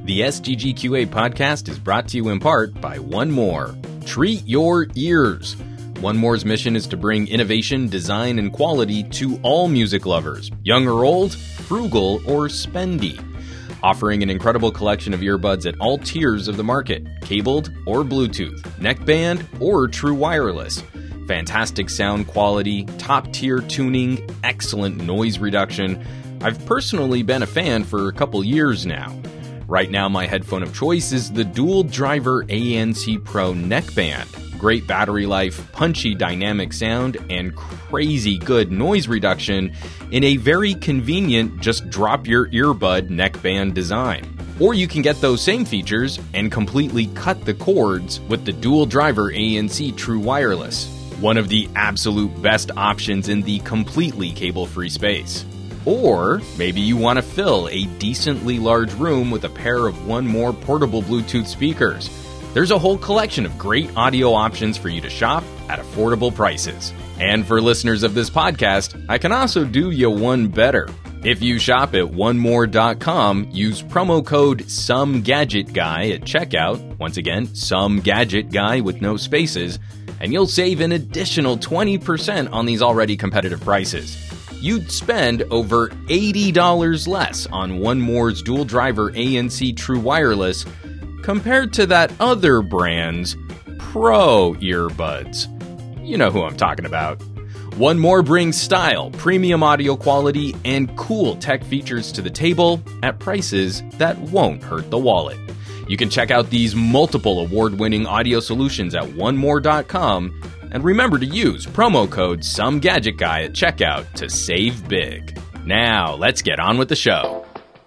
The SGGQA podcast is brought to you in part by One More. Treat your ears. One More's mission is to bring innovation, design, and quality to all music lovers, young or old, frugal or spendy. Offering an incredible collection of earbuds at all tiers of the market, cabled or Bluetooth, neckband or true wireless. Fantastic sound quality, top-tier tuning, excellent noise reduction. I've personally been a fan for a couple years now. Right now, my headphone of choice is the Dual Driver ANC Pro neckband. Great battery life, punchy dynamic sound, and crazy good noise reduction in a very convenient just drop your earbud neckband design. Or you can get those same features and completely cut the cords with the Dual Driver ANC True Wireless. One of the absolute best options in the completely cable-free space. Or maybe you want to fill a decently large room with a pair of One More portable Bluetooth speakers. There's a whole collection of great audio options for you to shop at affordable prices. And for listeners of this podcast, I can also do you one better. If you shop at onemore.com, use promo code SOMEGADGETGUY at checkout. Once again, SOMEGADGETGUY with no spaces, and you'll save an additional 20% on these already competitive prices. You'd spend over $80 less on One More's Dual Driver ANC True Wireless compared to that other brand's Pro earbuds. You know who I'm talking about. One More brings style, premium audio quality, and cool tech features to the table at prices that won't hurt the wallet. You can check out these multiple award-winning audio solutions at onemore.com. And remember to use promo code SOMEGADGETGUY at checkout to save big. Now, let's get on with the show.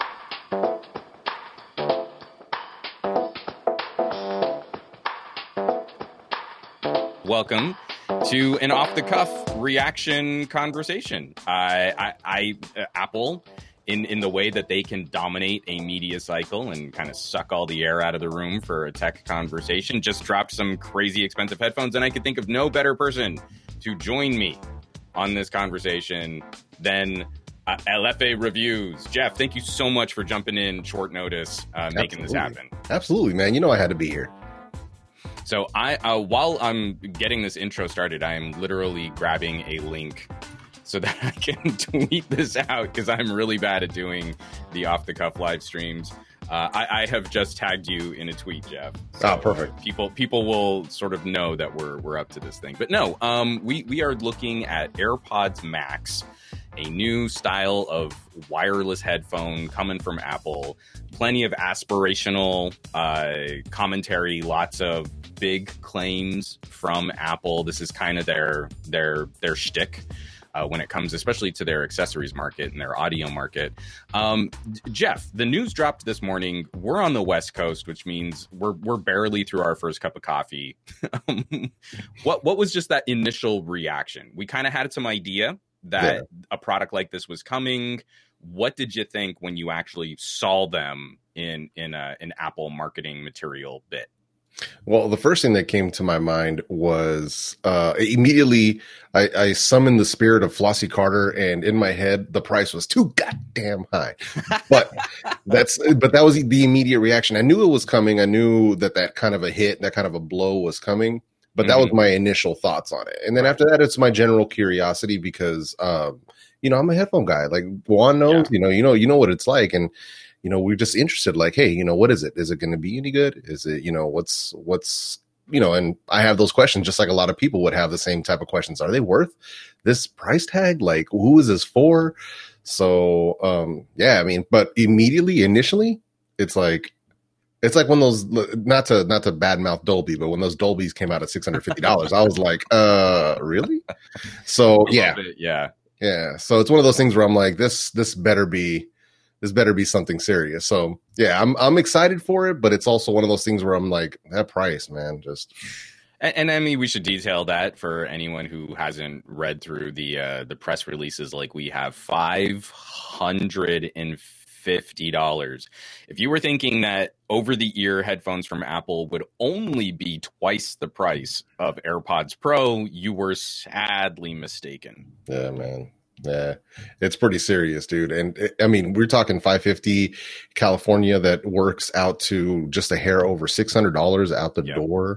Welcome to an off-the-cuff reaction conversation. Apple, in the way that they can dominate a media cycle and kind of suck all the air out of the room for a tech conversation, just dropped some crazy expensive headphones, and I could think of no better person to join me on this conversation than LFA Reviews. Jeff, thank you so much for jumping in short notice, making this happen. Absolutely, man. You know I had to be here. So while I'm getting this intro started, I am literally grabbing a link so that I can tweet this out because I'm really bad at doing the off-the-cuff live streams. I have just tagged you in a tweet, Jeff. So, perfect. People will sort of know that we're up to this thing. But no, we are looking at AirPods Max, a new style of wireless headphone coming from Apple. Plenty of aspirational commentary, lots of big claims from Apple. This is kind of their shtick. When it comes especially to their accessories market and their audio market. Jeff, the news dropped this morning. We're on the West Coast, which means we're barely through our first cup of coffee. What was just that initial reaction? We kind of had some idea that a product like this was coming. What did you think when you actually saw them in an Apple marketing material bit? Well, the first thing that came to my mind was immediately I summoned the spirit of Flossie Carter, and in my head the price was too goddamn high. But that was the immediate reaction. I knew it was coming. I knew that kind of a hit, that kind of a blow was coming. But that was my initial thoughts on it. And then after that, it's my general curiosity because I'm a headphone guy. Like Juan knows, you know what it's like, and we're just interested, like, hey, what is it? Is it going to be any good? Is it, what's, and I have those questions just like a lot of people would have the same type of questions. Are they worth this price tag? Like, who is this for? So, but initially, it's like when those, not to badmouth Dolby, but when those Dolbys came out at $650, I was like, really? So, yeah. Yeah. So it's one of those things where I'm like, this better be something serious. So yeah, I'm excited for it, but it's also one of those things where I'm like, that price, man, just. And I mean, we should detail that for anyone who hasn't read through the press releases like we have. $550. If you were thinking that over-the-ear headphones from Apple would only be twice the price of AirPods Pro, you were sadly mistaken. Yeah, man. Yeah, it's pretty serious, dude. And I mean, we're talking 550 California that works out to just a hair over $600 out the door.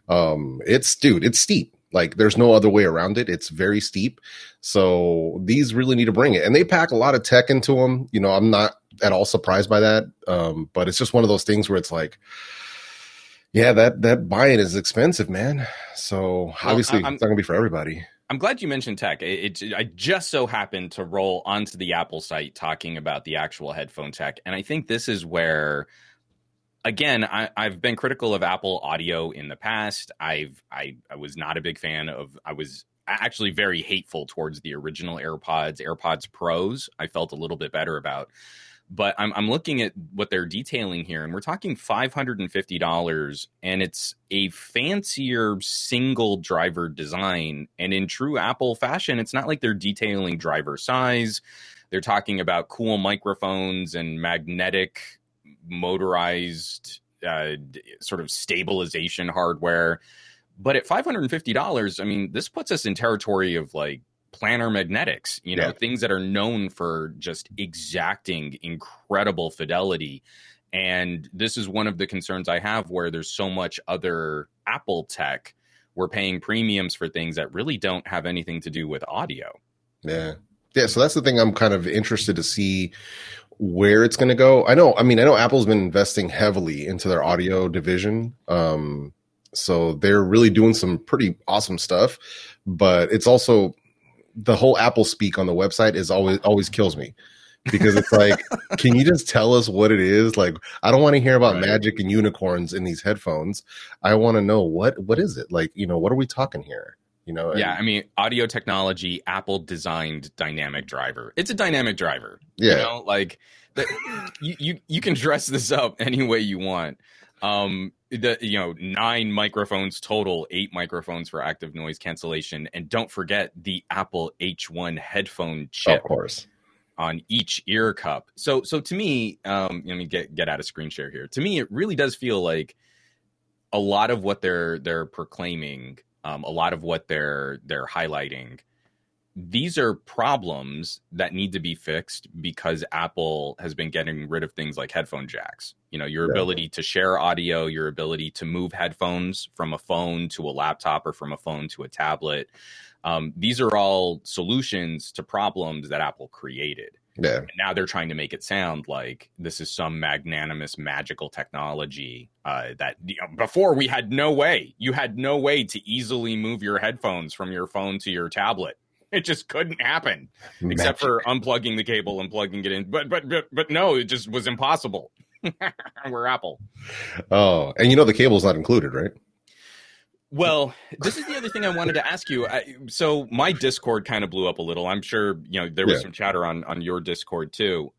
It's steep. Like there's no other way around it. It's very steep. So these really need to bring it, and they pack a lot of tech into them. You know, I'm not at all surprised by that. But it's just one of those things where it's like, yeah, that buy-in is expensive, man. So obviously it's not gonna be for everybody. I'm glad you mentioned tech. I just so happened to roll onto the Apple site talking about the actual headphone tech. And I think this is where, again, I've been critical of Apple audio in the past. I was not a big fan of, I was actually very hateful towards the original AirPods Pros. I felt a little bit better about. But I'm looking at what they're detailing here, and we're talking $550, and it's a fancier single driver design. And in true Apple fashion, it's not like they're detailing driver size. They're talking about cool microphones and magnetic motorized sort of stabilization hardware. But at $550, I mean, this puts us in territory of like planar magnetics, you know, things that are known for just exacting incredible fidelity. And this is one of the concerns I have, where there's so much other Apple tech. We're paying premiums for things that really don't have anything to do with audio. Yeah. So that's the thing I'm kind of interested to see where it's going to go. I know Apple's been investing heavily into their audio division. So they're really doing some pretty awesome stuff, but it's also, the whole Apple speak on the website is always kills me, because it's like, can you just tell us what it is? Like, I don't want to hear about magic and unicorns in these headphones. I want to know what is it? Like, you know, what are we talking here? You know? Yeah, I mean, audio technology, Apple designed dynamic driver. It's a dynamic driver. Yeah. You know, like you can dress this up any way you want. 9 microphones total, 8 microphones for active noise cancellation, and don't forget the Apple H1 headphone chip, of course, on each ear cup. So to me, let me get out of screen share here. To me, it really does feel like a lot of what they're proclaiming, a lot of what they're highlighting, these are problems that need to be fixed because Apple has been getting rid of things like headphone jacks. You know, your ability to share audio, your ability to move headphones from a phone to a laptop or from a phone to a tablet. These are all solutions to problems that Apple created. Yeah. And now they're trying to make it sound like this is some magnanimous, magical technology that, you know, before we had no way. You had no way to easily move your headphones from your phone to your tablet. It just couldn't happen, except for unplugging the cable and plugging it in. But no, it just was impossible. We're Apple. Oh, and you know the cable's not included, right? Well, this is the other thing I wanted to ask you. So my Discord kind of blew up a little. I'm sure, you know, there was some chatter on your Discord too.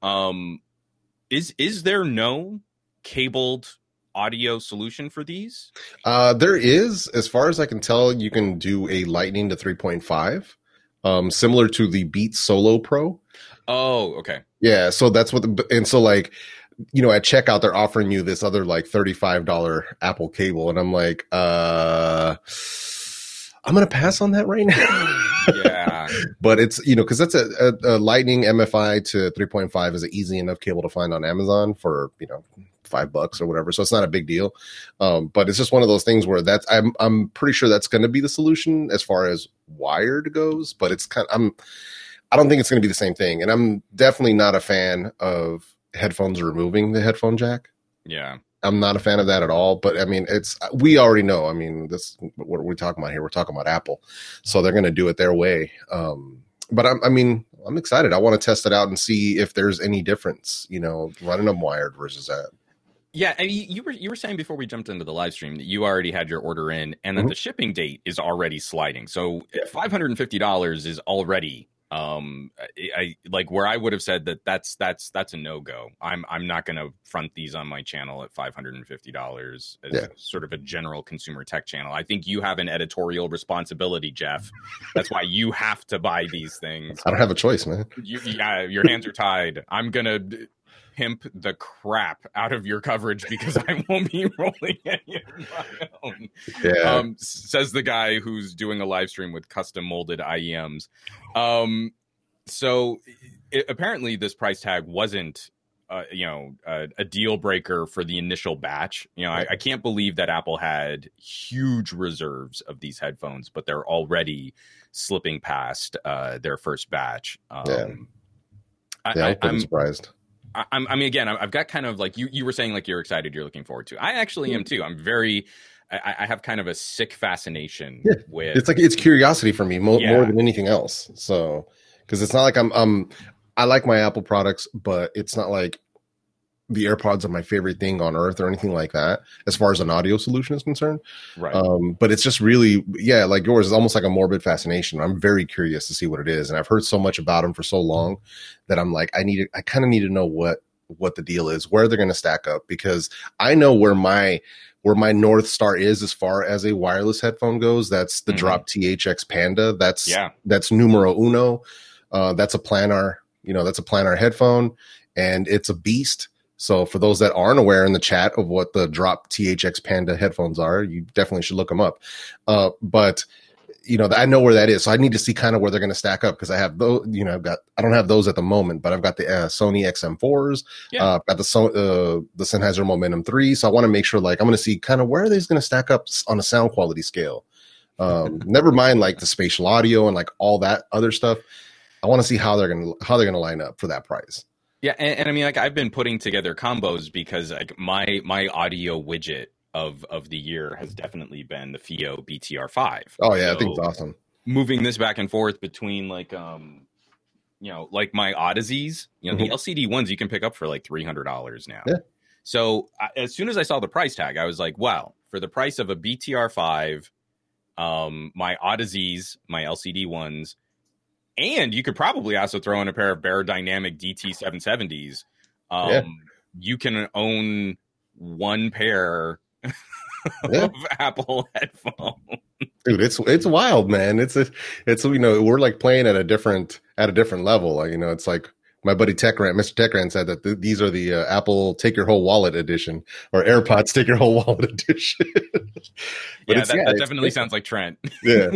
Is there no cabled audio solution for these? There is. As far as I can tell, you can do a Lightning to 3.5. Similar to the Beats Solo Pro. Oh, okay. Yeah, so that's what and so like, you know, at checkout they're offering you this other like $35 Apple cable, and I'm like, I'm gonna pass on that right now. Yeah. But it's, you know, because that's a Lightning MFI to 3.5 is an easy enough cable to find on Amazon for, you know, $5 or whatever, so it's not a big deal. But it's just one of those things where I'm pretty sure that's going to be the solution as far as wired goes. But it's I don't think it's going to be the same thing, and I'm definitely not a fan of headphones removing the headphone jack. Yeah, I'm not a fan of that at all. But I mean, we already know. I mean, what are we talking about here? We're talking about Apple, so they're going to do it their way. But I'm excited. I want to test it out and see if there's any difference, you know, running them wired versus that. Yeah, and you were saying before we jumped into the live stream that you already had your order in, and that the shipping date is already sliding. So $550 is already I like where I would have said that's a no-go. I'm not going to front these on my channel at $550 as sort of a general consumer tech channel. I think you have an editorial responsibility, Jeff. That's why you have to buy these things. I don't have a choice, man. Your hands are tied. I'm going to pimp the crap out of your coverage because I won't be rolling any of my own. Yeah. Says the guy who's doing a live stream with custom molded IEMs. So apparently this price tag wasn't a deal breaker for the initial batch. I can't believe that Apple had huge reserves of these headphones, but they're already slipping past their first batch. Yeah, I'm pretty surprised. I mean, again, I've got kind of like you were saying, like you're excited, you're looking forward to. I actually am too. I have kind of a sick fascination with. It's curiosity for me more than anything else. So, because it's not like I like my Apple products, but it's not like the AirPods are my favorite thing on earth or anything like that, as far as an audio solution is concerned. Right. But it's just really, like yours is almost like a morbid fascination. I'm very curious to see what it is. And I've heard so much about them for so long that I'm like, I kind of need to know what the deal is, where they're going to stack up, because I know where my North Star is as far as a wireless headphone goes. That's the Drop THX Panda. That's numero uno. That's a planar, that's a planar headphone, and it's a beast. So for those that aren't aware in the chat of what the Drop THX Panda headphones are, you definitely should look them up. But I know where that is. So I need to see kind of where they're going to stack up, because I have those, I don't have those at the moment, but I've got the Sony XM4s. I've got the Sennheiser Momentum 3. So I want to make sure, like, I'm going to see kind of where are these going to stack up on a sound quality scale. Never mind like the spatial audio and like all that other stuff. I want to see how they're going to line up for that price. Yeah, and I mean, like, I've been putting together combos because like my audio widget of the year has definitely been the FiiO BTR5. Oh yeah, so I think it's awesome. Moving this back and forth between like like my Odysseys, the LCD ones you can pick up for like $300 now. Yeah. So as soon as I saw the price tag, I was like, wow, for the price of a BTR5, my Odysseys, my LCD ones. And you could probably also throw in a pair of Beyerdynamic DT770s. You can own one pair of Apple headphones. Dude, it's wild, man. It's we're like playing at a different level. It's like my buddy Mr. Techran said that these are the Apple Take Your Whole Wallet edition, or AirPods Take Your Whole Wallet edition. That definitely sounds like Trent. Yeah.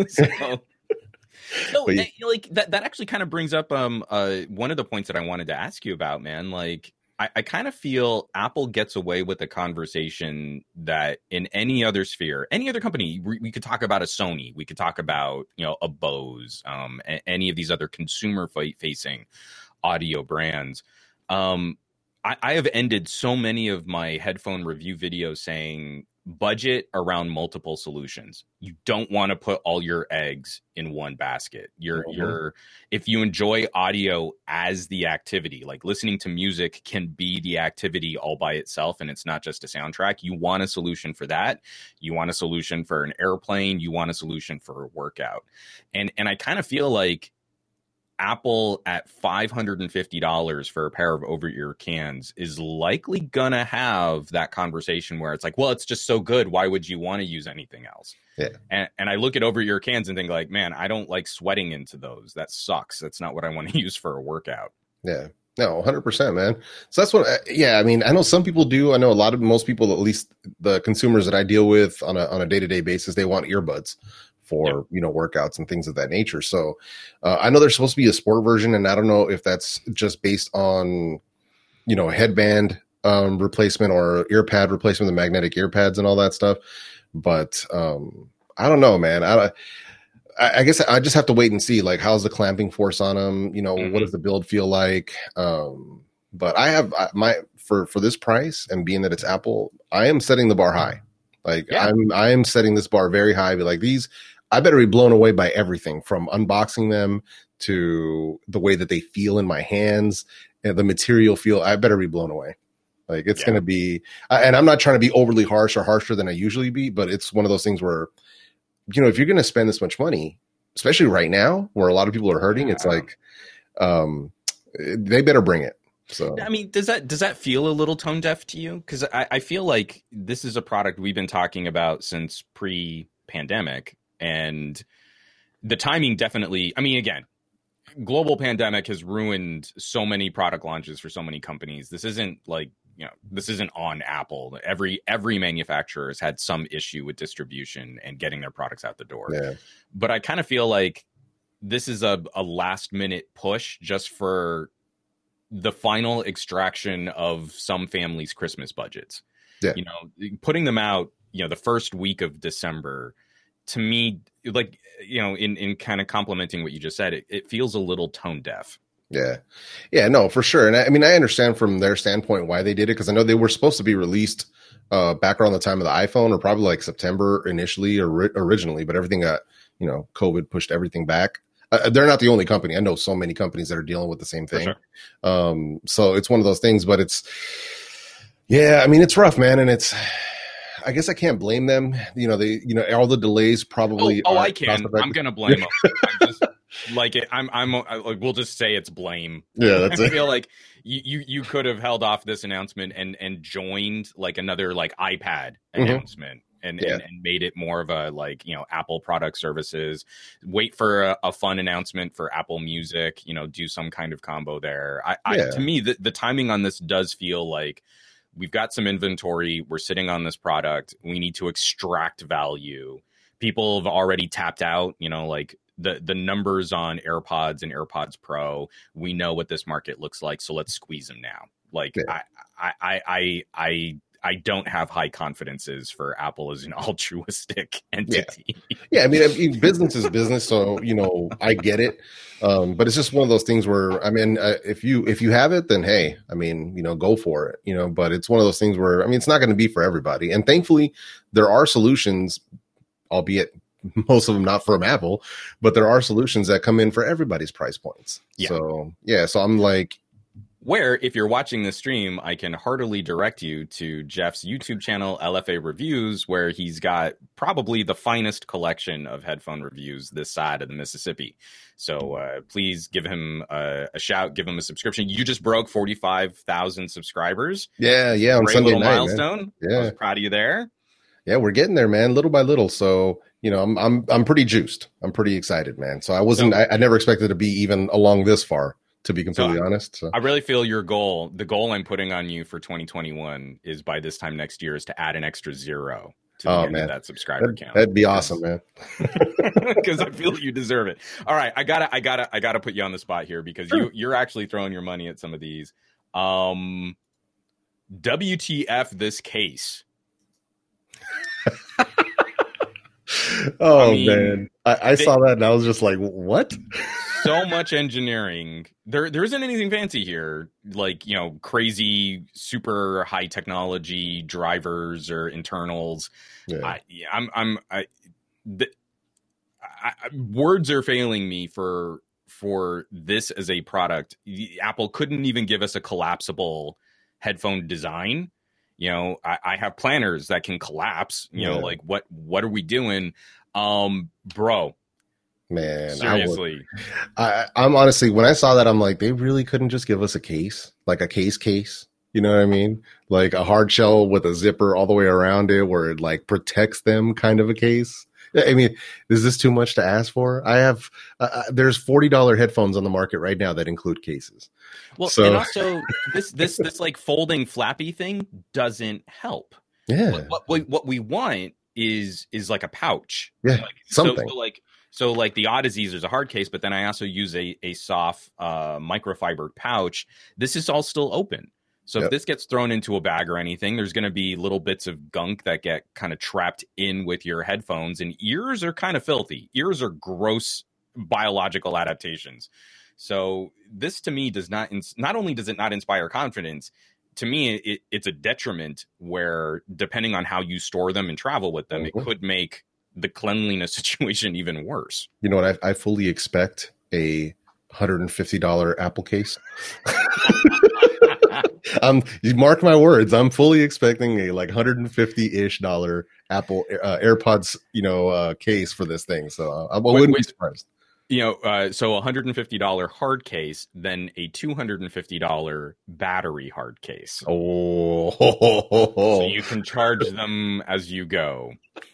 So like that actually kind of brings up one of the points that I wanted to ask you about, man. Like I kind of feel Apple gets away with a conversation that in any other sphere, any other company, we could talk about a Sony, we could talk about a Bose, any of these other consumer facing audio brands. I have ended so many of my headphone review videos saying budget around multiple solutions. You don't want to put all your eggs in one basket. If you enjoy audio as the activity, like listening to music can be the activity all by itself, and it's not just a soundtrack. You want a solution for that. You want a solution for an airplane. You want a solution for a workout. And I kind of feel like Apple at $550 for a pair of over-ear cans is likely gonna have that conversation where it's like, well, it's just so good, why would you want to use anything else? Yeah. And I look at over-ear cans and think like, man, I don't like sweating into those. That sucks. That's not what I want to use for a workout. Yeah. No, 100%, man. So that's what, I mean, I know some people do. I know most people, at least the consumers that I deal with on a day-to-day basis, they want earbuds for workouts and things of that nature. So I know there's supposed to be a sport version, and I don't know if that's just based on a headband replacement or ear pad replacement, the magnetic ear pads and all that stuff. But I don't know, man. I guess I just have to wait and see, like, how's the clamping force on them? What does the build feel like? But I have for this price, and being that it's Apple, I am setting the bar high. Like I am setting this bar very high. Be like, these, I better be blown away by everything from unboxing them to the way that they feel in my hands and the material feel. I better be blown away. Like it's going to be, and I'm not trying to be overly harsh or harsher than I usually be, but it's one of those things where, if you're going to spend this much money, especially right now where a lot of people are hurting, it's like, they better bring it. So, I mean, does that feel a little tone deaf to you? Because I feel like this is a product we've been talking about since pre-pandemic, and the timing definitely, I mean, again, global pandemic has ruined so many product launches for so many companies. This isn't like, this isn't on Apple. Every manufacturer has had some issue with distribution and getting their products out the door. Yeah. But I kind of feel like this is a last minute push just for the final extraction of some families' Christmas budgets. Yeah. You know, putting them out, you know, the first week of December, to me, like, you know, in kind of complimenting what you just said, it feels a little tone deaf. Yeah. Yeah, no, for sure. And I mean, I understand from their standpoint why they did it, because I know they were supposed to be released back around the time of the iPhone, or probably like September initially or originally, but everything got, you know, COVID pushed everything back. They're not the only company. I know so many companies that are dealing with the same thing. Sure. So it's one of those things, but yeah, I mean, it's rough, man. And I guess I can't blame them. You know, all the delays probably. I can. I'm going to blame them. I'm just, like it. We'll just say it's blame. Yeah, that's I feel like you could have held off this announcement and joined like another like iPad announcement. And made it more of a, like, you know, Apple product services, wait for a fun announcement for Apple Music, you know, do some kind of combo there. To me, the timing on this does feel like we've got some inventory. We're sitting on this product. We need to extract value. People have already tapped out, you know, like the numbers on AirPods and AirPods Pro. We know what this market looks like. So let's squeeze them now. Like, I don't have high confidences for Apple as an altruistic entity. Yeah, I mean, business is business, so, you know, I get it. But it's just one of those things where, I mean, if you have it, then hey, I mean, you know, go for it, you know. But it's one of those things where, I mean, it's not going to be for everybody. And thankfully, there are solutions, albeit most of them not from Apple, but there are solutions that come in for everybody's price points. Yeah. So I'm like, where, if you're watching the stream, I can heartily direct you to Jeff's YouTube channel, LFA Reviews, where he's got probably the finest collection of headphone reviews this side of the Mississippi. So please give him a shout, give him a subscription. You just broke 45,000 subscribers. Yeah, on Great Sunday little night, milestone. Man. Yeah, I was proud of you there. Yeah, we're getting there, man, little by little. So, you know, I'm pretty juiced. I'm pretty excited, man. So I never expected to be even along this far, to be completely honest. So. I really feel the goal I'm putting on you for 2021 is by this time next year is to add an extra 0 to the end of that subscriber count. That'd be awesome, man. Because I feel you deserve it. All right, I gotta put you on the spot here because you're actually throwing your money at some of these. WTF this case? Oh, I mean, man, I saw that and I was just like, what? So much engineering. There isn't anything fancy here, like, you know, crazy super high technology drivers or internals. Yeah. Words are failing me for this as a product. Apple couldn't even give us a collapsible headphone design. You know, I have planners that can collapse. You know, like what are we doing, bro? Man, seriously, I'm honestly, when I saw that, I'm like, they really couldn't just give us a case, like a case. You know what I mean? Like a hard shell with a zipper all the way around it, where it like protects them, kind of a case. I mean, is this too much to ask for? I have there's $40 headphones on the market right now that include cases. Well, and also this like folding flappy thing doesn't help. Yeah. What we want is like a pouch. Yeah. Like, something. So like the Odysseys, there's a hard case, but then I also use a soft microfiber pouch. This is all still open. So if this gets thrown into a bag or anything, there's going to be little bits of gunk that get kind of trapped in with your headphones. And ears are kind of filthy. Ears are gross biological adaptations. So this to me does not only does it not inspire confidence, to me it's a detriment where depending on how you store them and travel with them, it could make the cleanliness situation even worse. You know what? I fully expect a $150 Apple case. You mark my words. I'm fully expecting a like $150-ish Apple AirPods, case for this thing. So I wouldn't be surprised. So a $150 hard case, then a $250 battery hard case. Oh, so you can charge them as you go.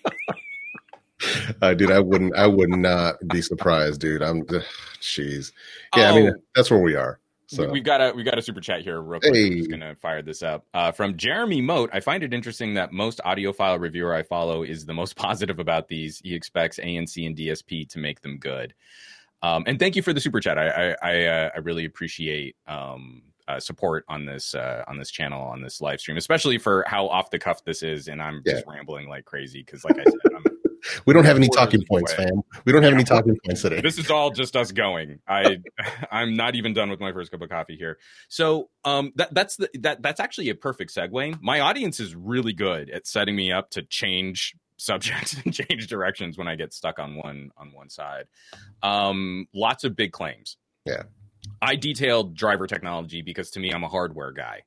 Dude, I would not be surprised, dude. Jeez. Yeah, I mean, that's where we are. So we've got a super chat here real quick. I'm just gonna fire this up from Jeremy Moat. I find it interesting that most audiophile reviewer I follow is the most positive about these. He expects ANC and DSP to make them good. And thank you for the super chat. I really appreciate support on this channel, on this live stream, especially for how off the cuff this is. And I'm just rambling like crazy because, like I said, we don't have any talking points, fam. We don't have any talking points today. This is all just us going. I'm not even done with my first cup of coffee here. So that's actually a perfect segue. My audience is really good at setting me up to change subjects and change directions when I get stuck on one side. Lots of big claims. Yeah. I detailed driver technology because to me, I'm a hardware guy.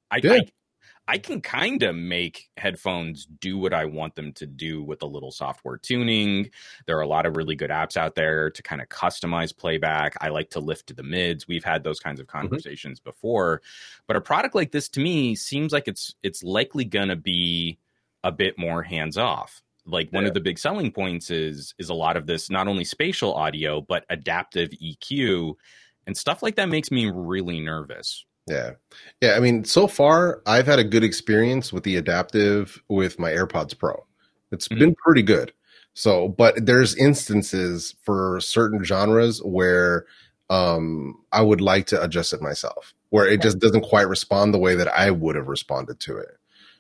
I can kind of make headphones do what I want them to do with a little software tuning. There are a lot of really good apps out there to kind of customize playback. I like to lift to the mids. We've had those kinds of conversations before. But a product like this to me seems like it's likely going to be a bit more hands-off. Like one of the big selling points is a lot of this, not only spatial audio, but adaptive EQ. And stuff like that makes me really nervous. Yeah. I mean, so far, I've had a good experience with the adaptive with my AirPods Pro. It's been pretty good. So, but there's instances for certain genres where I would like to adjust it myself, where it just doesn't quite respond the way that I would have responded to it.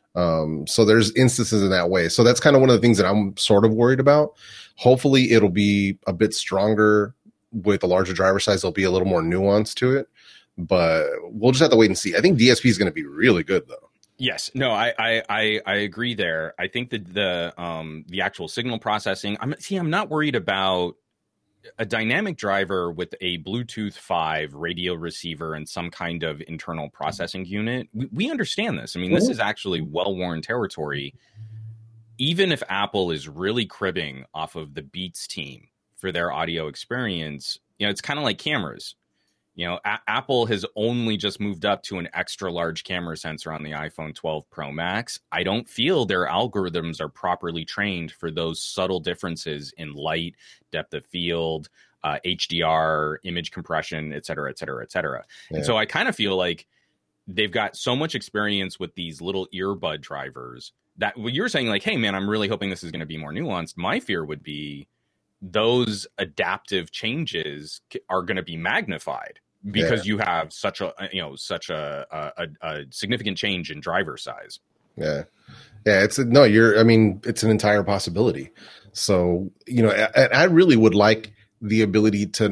So there's instances in that way. So that's kind of one of the things that I'm sort of worried about. Hopefully, it'll be a bit stronger with a larger driver size. There'll be a little more nuance to it. But we'll just have to wait and see. I think DSP is going to be really good, though. Yes, no, I agree there. I think that the actual signal processing. I'm not worried about a dynamic driver with a Bluetooth 5 radio receiver and some kind of internal processing unit. We understand this. I mean, this is actually well-worn territory. Even if Apple is really cribbing off of the Beats team for their audio experience, it's kind of like cameras. Apple has only just moved up to an extra large camera sensor on the iPhone 12 Pro Max. I don't feel their algorithms are properly trained for those subtle differences in light, depth of field, HDR, image compression, et cetera, et cetera, et cetera. Yeah. And so I kind of feel like they've got so much experience with these little earbud drivers that when you're saying like, hey, man, I'm really hoping this is going to be more nuanced. My fear would be those adaptive changes are going to be magnified. Because you have such a significant change in driver size. Yeah. It's an entire possibility. So, I really would like the ability to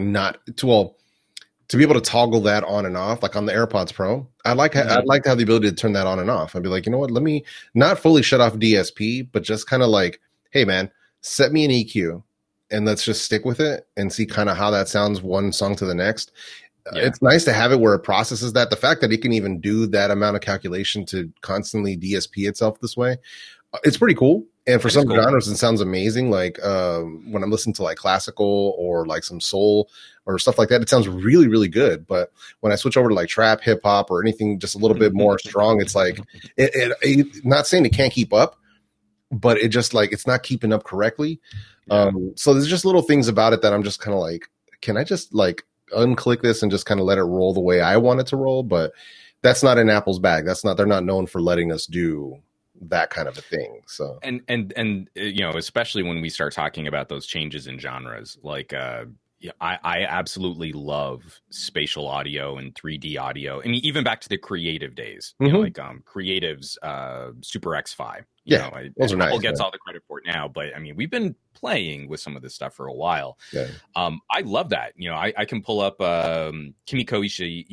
be able to toggle that on and off, like on the AirPods Pro. I'd like to have the ability to turn that on and off. I'd be like, you know what? Let me not fully shut off DSP, but just kind of like, hey man, set me an EQ and let's just stick with it and see kind of how that sounds one song to the next. It's nice to have it where it processes that. The fact that it can even do that amount of calculation to constantly DSP itself this way, it's pretty cool. And for some genres, it sounds amazing. Like when I'm listening to like classical or like some soul or stuff like that, it sounds really, really good. But when I switch over to like trap, hip hop, or anything just a little bit more strong, it's like not saying it can't keep up, but it just like it's not keeping up correctly. So there's just little things about it that I'm just kind of like, can I just like unclick this and just kind of let it roll the way I want it to roll? But that's not in Apple's bag. They're not known for letting us do that kind of a thing. So and especially when we start talking about those changes in genres, like I absolutely love spatial audio and 3D audio. I mean, even back to the creative days, like Creative's Super X5. Those are nice. Apple gets all the credit for it now, but I mean, we've been playing with some of this stuff for a while. Yeah. I love that. I can pull up Kimiko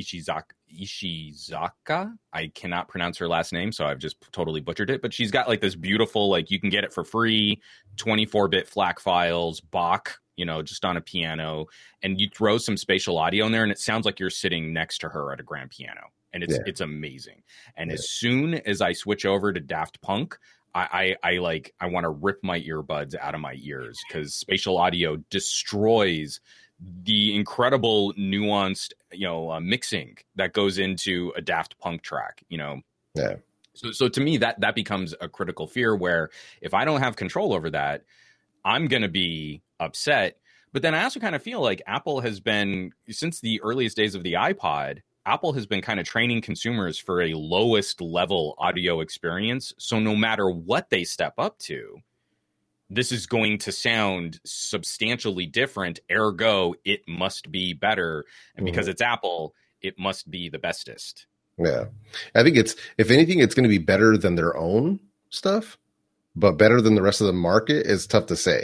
Ishizaka. I cannot pronounce her last name, so I've just totally butchered it. But she's got like this beautiful, like you can get it for free, 24-bit FLAC files, Bach, just on a piano, and you throw some spatial audio in there, and it sounds like you're sitting next to her at a grand piano, and it's amazing. And as soon as I switch over to Daft Punk, I want to rip my earbuds out of my ears because spatial audio destroys the incredible nuanced, mixing that goes into a Daft Punk track, Yeah. So to me, that becomes a critical fear where if I don't have control over that, I'm going to be upset. But then I also kind of feel like Apple has been, since the earliest days of the iPod, Apple has been kind of training consumers for a lowest level audio experience. So no matter what they step up to, this is going to sound substantially different, ergo it must be better, and because it's Apple, it must be the bestest. Yeah, I think it's, if anything, it's going to be better than their own stuff, but better than the rest of the market is tough to say.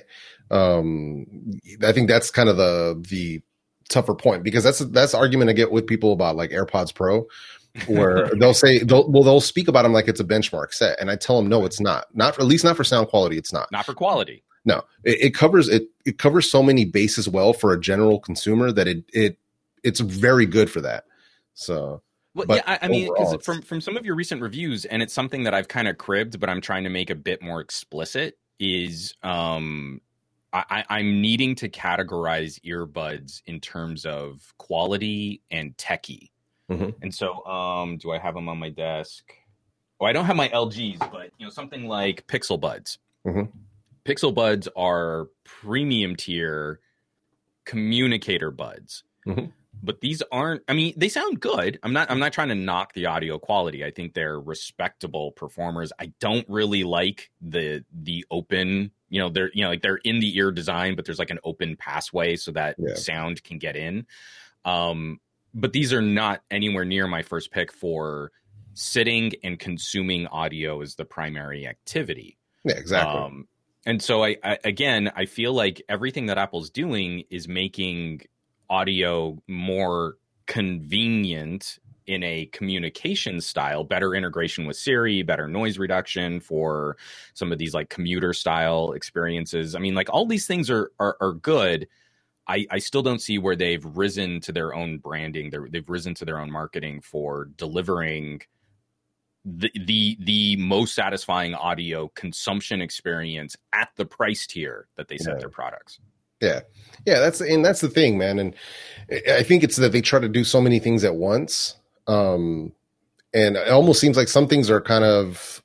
I think that's kind of the tougher point, because that's the argument I get with people about like AirPods Pro, where they'll say they'll speak about them like it's a benchmark set, and I tell them no, it's not. Not, at least not for sound quality. It's not. Not for quality. No, it covers so many bases well for a general consumer that it's very good for that. So. Well, yeah, I mean, because from some of your recent reviews, and it's something that I've kind of cribbed, but I'm trying to make a bit more explicit, is I'm needing to categorize earbuds in terms of quality and techie. And so do I have them on my desk? Oh, I don't have my LGs, but something like Pixel Buds. Pixel Buds are premium tier communicator buds. But these aren't, I mean, they sound good. I'm not trying to knock the audio quality. I think they're respectable performers. I don't really like the open, they're they're in the ear design, but there's like an open passway so that sound can get in. But these are not anywhere near my first pick for sitting and consuming audio as the primary activity. Yeah, exactly. And so I feel like everything that Apple's doing is making audio more convenient in a communication style, better integration with Siri, better noise reduction for some of these like commuter style experiences. I mean, like all these things are good. I still don't see where they've risen to their own branding. They've risen to their own marketing for delivering the most satisfying audio consumption experience at the price tier that they set their products. Yeah. That's the thing, man. And I think it's that they try to do so many things at once. And it almost seems like some things are kind of,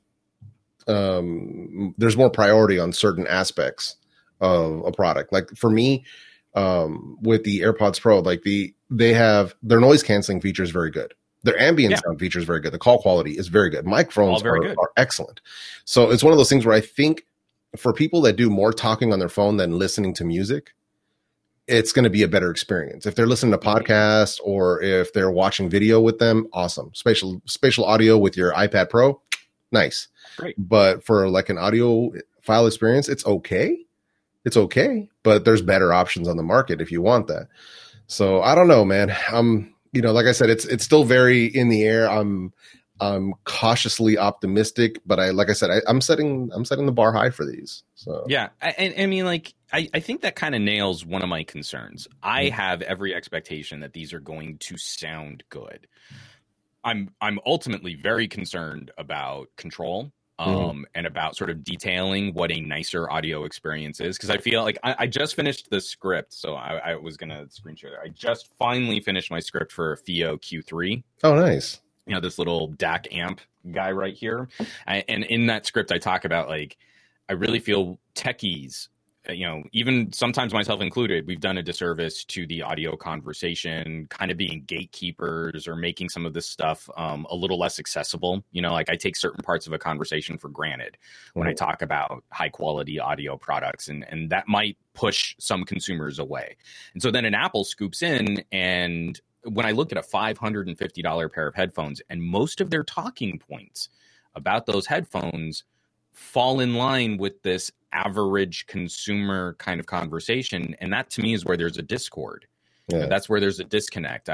there's more priority on certain aspects of a product. Like for me, with the AirPods Pro, like they have their noise canceling feature is very good. Their ambient sound feature is very good. The call quality is very good. Microphones are excellent. So it's one of those things where I think, for people that do more talking on their phone than listening to music, it's going to be a better experience. If they're listening to podcasts or if they're watching video with them, awesome. Spatial audio with your iPad Pro, nice. Great. But for like an audio file experience, it's okay. It's okay, but there's better options on the market if you want that. So I don't know, man. Like I said, it's still very in the air. I'm cautiously optimistic, but I'm setting the bar high for these. So yeah, I mean, like I think that kind of nails one of my concerns. I have every expectation that these are going to sound good. I'm ultimately very concerned about control, and about sort of detailing what a nicer audio experience is, because I feel like I just finished the script, so I was gonna screen share there. I just finally finished my script for FiiO Q3. Oh, nice. This little DAC amp guy right here. And in that script, I talk about, like, I really feel techies, even sometimes myself included, we've done a disservice to the audio conversation, kind of being gatekeepers or making some of this stuff a little less accessible. Like I take certain parts of a conversation for granted when I talk about high quality audio products, and that might push some consumers away. And so then an Apple scoops in, and when I look at a $550 pair of headphones, and most of their talking points about those headphones fall in line with this average consumer kind of conversation, and that to me is where there's a discord. That's where there's a disconnect.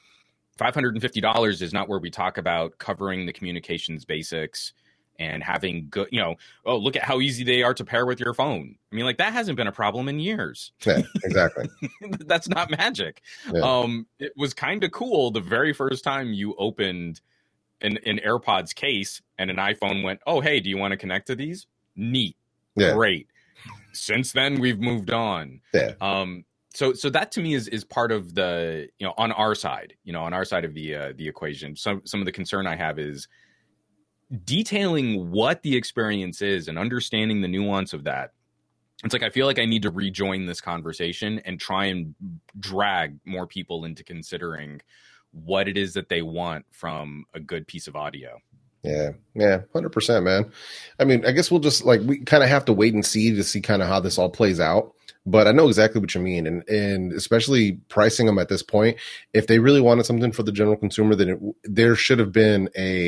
$550 is not where we talk about covering the communications basics and having good, oh, look at how easy they are to pair with your phone. I mean, like, that hasn't been a problem in years. Yeah, exactly. That's not magic. It was kind of cool the very first time you opened an AirPods case and an iPhone went, oh, hey, do you want to connect to these? Neat. Yeah. Great. Since then, we've moved on. Yeah. So that to me is part of the, on our side of the equation. Some of the concern I have is detailing what the experience is and understanding the nuance of that. It's like I feel like I need to rejoin this conversation and try and drag more people into considering what it is that they want from a good piece of audio. Yeah, 100%, man. I mean, I guess we'll just like we kind of have to wait and see kind of how this all plays out. But I know exactly what you mean, and especially pricing them at this point. If they really wanted something for the general consumer, then there should have been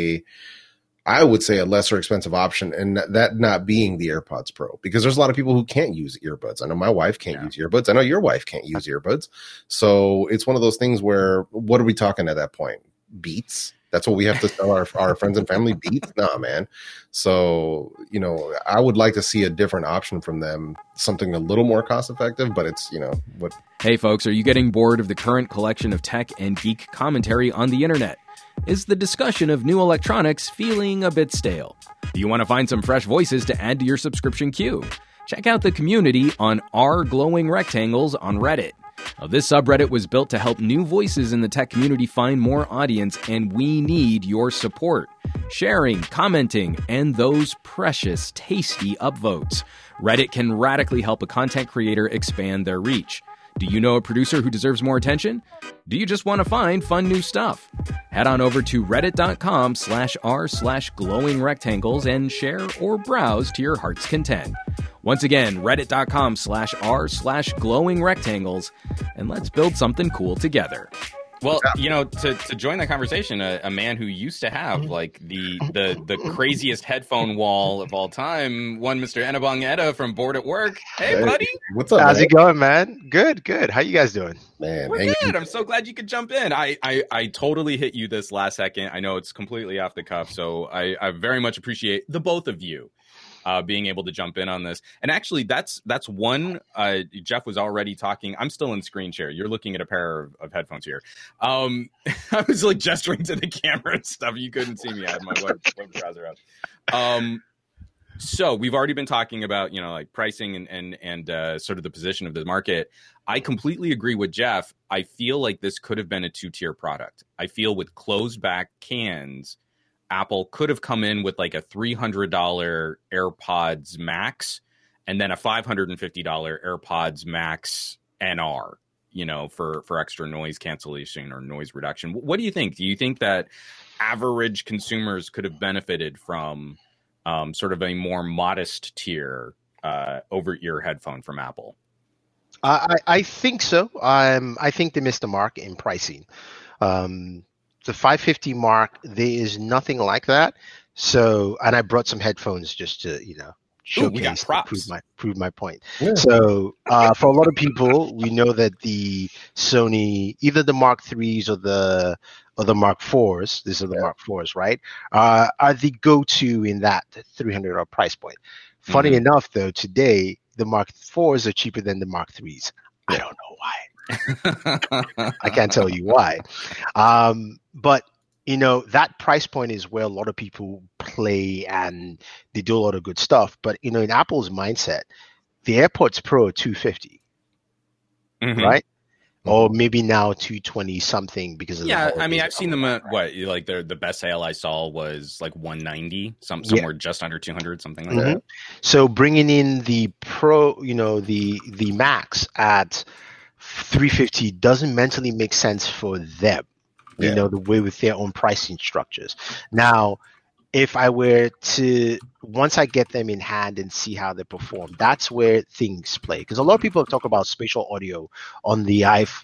I would say a lesser expensive option, and that not being the AirPods Pro, because there's a lot of people who can't use earbuds. I know my wife can't use earbuds. I know your wife can't use earbuds. So it's one of those things where, what are we talking at that point? Beats? That's what we have to tell our friends and family? Beats? Nah, man. So, I would like to see a different option from them, something a little more cost effective, but it's, what. Hey folks, are you getting bored of the current collection of tech and geek commentary on the internet? Is the discussion of new electronics feeling a bit stale? Do you want to find some fresh voices to add to your subscription queue? Check out the community on r glowing rectangles on Reddit. Now, this subreddit was built to help new voices in the tech community find more audience, and we need your support. Sharing, commenting, and those precious, tasty upvotes. Reddit can radically help a content creator expand their reach. Do you know a producer who deserves more attention? Do you just want to find fun new stuff? Head on over to reddit.com/r/glowing rectangles and share or browse to your heart's content. Once again, reddit.com/r/glowing rectangles, and let's build something cool together. Well, to join the conversation, a man who used to have like the craziest headphone wall of all time, one Mr. Enabong Etta from Bored at Work. Hey, buddy. What's up? How's it going, man? Good. How you guys doing? Man, we're good. I'm so glad you could jump in. I totally hit you this last second. I know it's completely off the cuff, so I very much appreciate the both of you being able to jump in on this. And actually, that's one. Jeff was already talking. I'm still in screen share. You're looking at a pair of headphones here. I was like gesturing to the camera and stuff. You couldn't see me. I had my web browser up. So we've already been talking about, like pricing and sort of the position of the market. I completely agree with Jeff. I feel like this could have been a 2-tier product. I feel with closed back cans, Apple could have come in with like a $300 AirPods Max and then a $550 AirPods Max NR, for extra noise cancellation or noise reduction. What do you think? Do you think that average consumers could have benefited from sort of a more modest tier over-ear headphone from Apple? I think so. I think they missed the mark in pricing. The 550 mark, there is nothing like that. So, and I brought some headphones just to, showcase, prove my point. Yeah. So, for a lot of people, we know that the Sony, either the Mark IIIs or the Mark IVs, these are the Mark IVs, right? Are the go-to in that $300 price point. Funny enough, though, today the Mark IVs are cheaper than the Mark IIIs. I don't know why. I can't tell you why. But that price point is where a lot of people play and they do a lot of good stuff. But in Apple's mindset, the AirPods Pro are $250, right? Or maybe now 220 something because of I mean, I've seen them at like the best sale I saw was like 190, somewhere just under 200, something like that. So bringing in the Pro, the Max at 350 doesn't mentally make sense for them, the way with their own pricing structures. Now, if I were to, once I get them in hand and see how they perform, that's where things play. Because a lot of people talk about spatial audio on the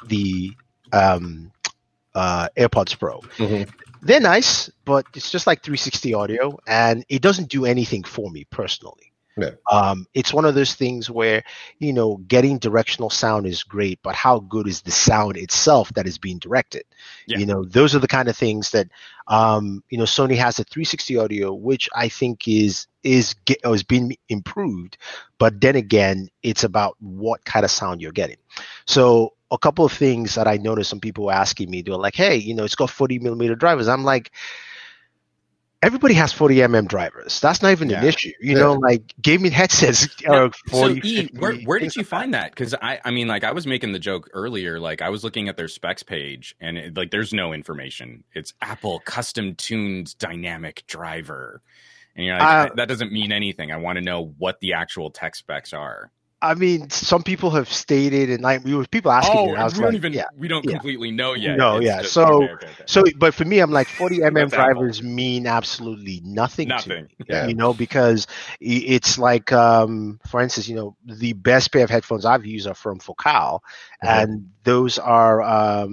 AirPods Pro. They're nice, but it's just like 360 audio, and it doesn't do anything for me personally. Yeah. It's one of those things where, getting directional sound is great, but how good is the sound itself that is being directed? Yeah. Those are the kind of things that, Sony has a 360 audio, which I think is being improved. But then again, it's about what kind of sound you're getting. So a couple of things that I noticed, some people were asking me, they're like, hey, it's got 40 millimeter drivers. I'm like, everybody has 40mm drivers. That's not even an issue. Like gaming headsets are 40. So where did you find that? Because I mean, like I was making the joke earlier, like I was looking at their specs page and there's no information. It's Apple custom tuned dynamic driver. And you're like, that doesn't mean anything. I want to know what the actual tech specs are. I mean, some people have stated, and like people asking me, Oh, and I was we don't like, even yeah, we don't yeah. completely know yet. No, It's yeah. just okay. So, but for me, I'm like 40 That's Apple. drivers mean absolutely nothing to Nothing. me, Yeah. because it's like, for instance, the best pair of headphones I've used are from Focal, and those are,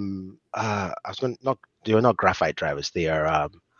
they're not graphite drivers. They are,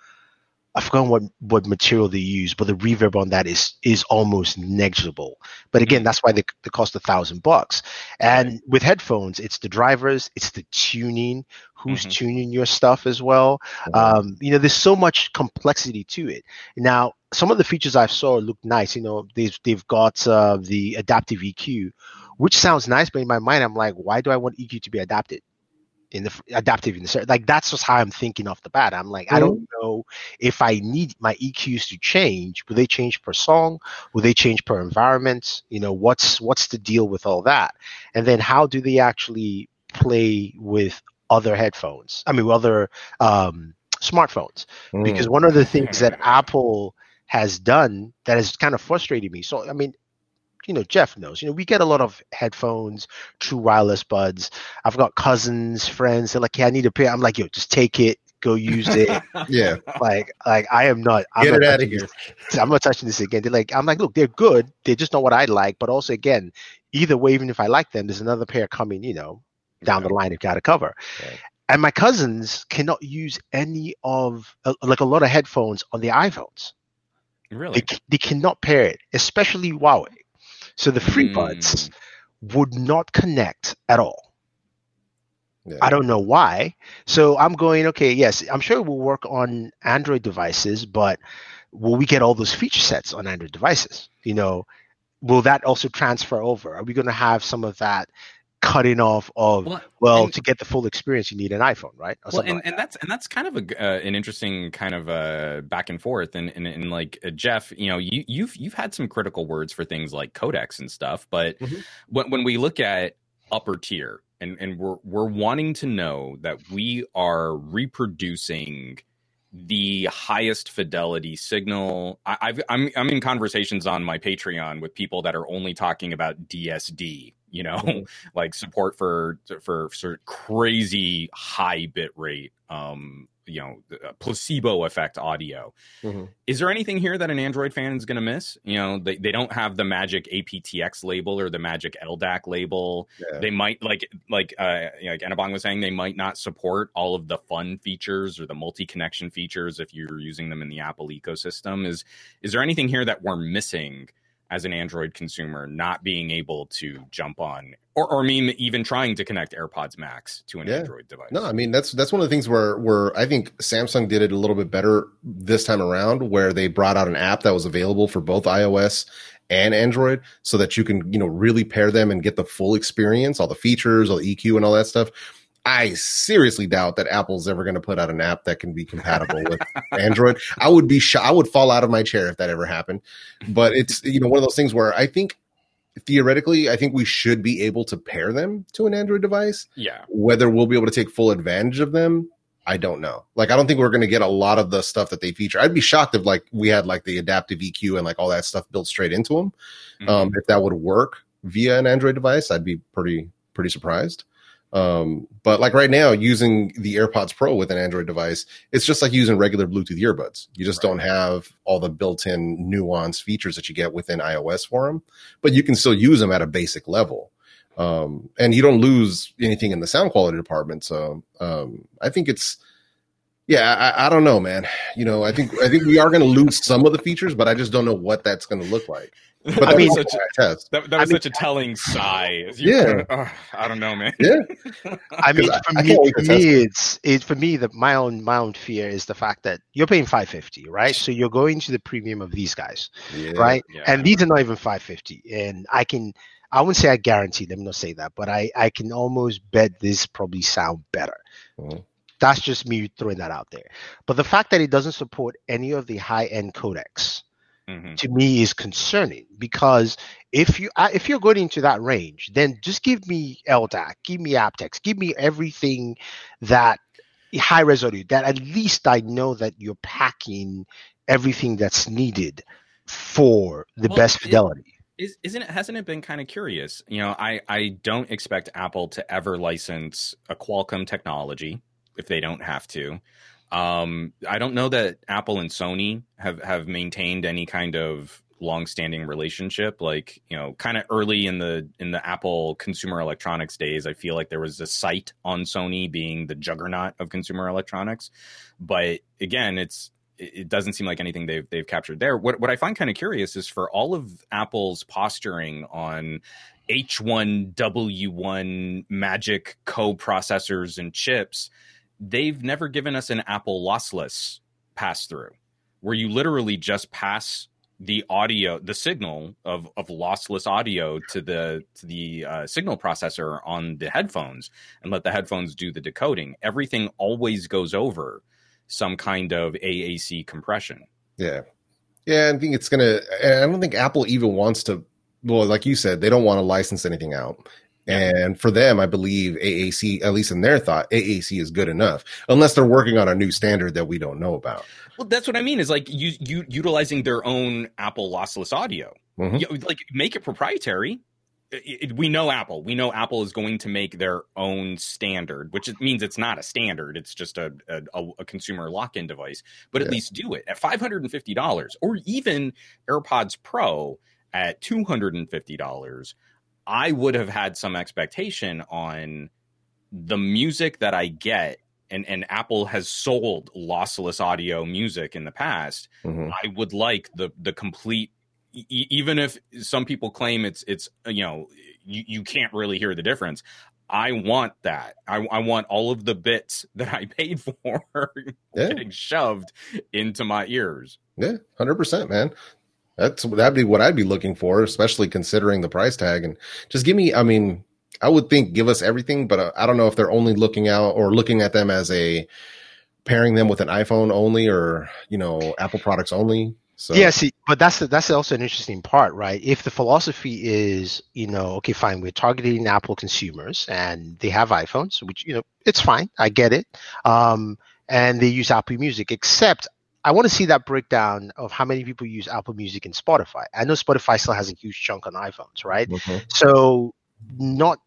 I forgot what material they use, but the reverb on that is almost negligible. But again, that's why they cost $1,000. And with headphones, it's the drivers, it's the tuning, who's tuning your stuff as well. There's so much complexity to it. Now, some of the features I saw look nice. They've got the adaptive EQ, which sounds nice, but in my mind, I'm like, why do I want EQ to be adaptive in the like? That's just how I'm thinking off the bat. I'm like, I don't know if I need my EQs to change. Will they change per song? Will they change per environment? What's the deal with all that? And then how do they actually play with other headphones? I mean, with other smartphones? Because one of the things that Apple has done that has kind of frustrated me. So I mean, Jeff knows, we get a lot of headphones, true wireless buds. I've got cousins, friends. They're like, yeah, I need a pair. I'm like, yo, just take it, go use it. Yeah. Like I am not. Get it out of here. I'm not touching this again. I'm like, look, they're good. They're just not what I like. But also, again, either way, even if I like them, there's another pair coming, down the line. You've got to cover. Right. And my cousins cannot use any of, like a lot of headphones on the iPhones. Really? They cannot pair it, especially Huawei. So the FreeBuds would not connect at all. Yeah. I don't know why. So I'm going, okay, yes, I'm sure it will work on Android devices, but will we get all those feature sets on Android devices? Will that also transfer over? Are we going to have some of that cutting off of, to get the full experience, you need an iPhone, right? That's kind of an interesting kind of back and forth. And like Jeff, you've had some critical words for things like codecs and stuff, but when we look at upper tier and we're wanting to know that we are reproducing the highest fidelity signal. I'm in conversations on my Patreon with people that are only talking about DSD, like support for crazy high bit rate, placebo effect audio. Is there anything here that an Android fan is going to miss? They don't have the magic aptX label or the magic LDAC label. Yeah. They might like Anabong was saying, they might not support all of the fun features or the multi-connection features if you're using them in the Apple ecosystem. Is there anything here that we're missing as an Android consumer, not being able to jump on, or I mean, even trying to connect AirPods Max to an Android device? No, I mean, that's one of the things where I think Samsung did it a little bit better this time around, where they brought out an app that was available for both iOS and Android, so that you can, really pair them and get the full experience, all the features, all the EQ and all that stuff. I seriously doubt that Apple's ever going to put out an app that can be compatible with Android. I would be I would fall out of my chair if that ever happened. But it's, one of those things where I think theoretically, I think we should be able to pair them to an Android device. Yeah. Whether we'll be able to take full advantage of them, I don't know. Like, I don't think we're going to get a lot of the stuff that they feature. I'd be shocked if we had like the adaptive EQ and like all that stuff built straight into them. If that would work via an Android device, I'd be pretty surprised. But like right now, using the AirPods Pro with an Android device, it's just like using regular Bluetooth earbuds. You just don't have all the built-in nuanced features that you get within iOS for them, but you can still use them at a basic level. And you don't lose anything in the sound quality department. So, I think it's, I don't know, man. I think we are going to lose some of the features, but I just don't know what that's going to look like. But that was such a telling sigh. I don't know, man. Yeah. I mean, for me, my own fear is the fact that you're paying $550, right? So you're going to the premium of these guys, right? Yeah. And these are not even $550. And I wouldn't say I guarantee, let me not say that, but I can almost bet this probably sound better. Mm-hmm. That's just me throwing that out there. But the fact that it doesn't support any of the high-end codecs, to me, is concerning, because if you're going into that range, then just give me LDAC, give me aptX, give me everything that high resolution, that at least I know that you're packing everything that's needed for the best fidelity. Hasn't it been kind of curious? I don't expect Apple to ever license a Qualcomm technology if they don't have to. I don't know that Apple and Sony have maintained any kind of long-standing relationship. Like, kind of early in the Apple consumer electronics days, I feel like there was a sight on Sony being the juggernaut of consumer electronics. But again, it doesn't seem like anything they've captured there. What I find kind of curious is for all of Apple's posturing on H1W1 magic co-processors and chips, they've never given us an Apple lossless pass-through, where you literally just pass the audio, the signal of lossless audio to the signal processor on the headphones, and let the headphones do the decoding. Everything always goes over some kind of AAC compression. Yeah. I think it's I don't think Apple even wants to, well, like you said, they don't want to license anything out. Yeah. And for them, I believe AAC, at least in their thought, AAC is good enough, unless they're working on a new standard that we don't know about. Well, that's what I mean, is like you utilizing their own Apple lossless audio. Mm-hmm. Like, make it proprietary. We know Apple is going to make their own standard, which means it's not a standard. It's just a consumer lock-in device. But at least do it at $550, or even AirPods Pro at $250. I would have had some expectation on the music that I get. And Apple has sold lossless audio music in the past. Mm-hmm. I would like the complete, even if some people claim it's you can't really hear the difference. I want that. I want all of the bits that I paid for getting shoved into my ears. Yeah, 100%, man. That'd be what I'd be looking for, especially considering the price tag. And just give me, I would think give us everything, but I don't know if they're only looking at them as pairing them with an iPhone only, or, Apple products only. So yeah, see, but that's also an interesting part, right? If the philosophy is, okay, fine, we're targeting Apple consumers and they have iPhones, which, it's fine. I get it. And they use Apple Music, except I want to see that breakdown of how many people use Apple Music and Spotify. I know Spotify still has a huge chunk on iPhones, right? Mm-hmm. So not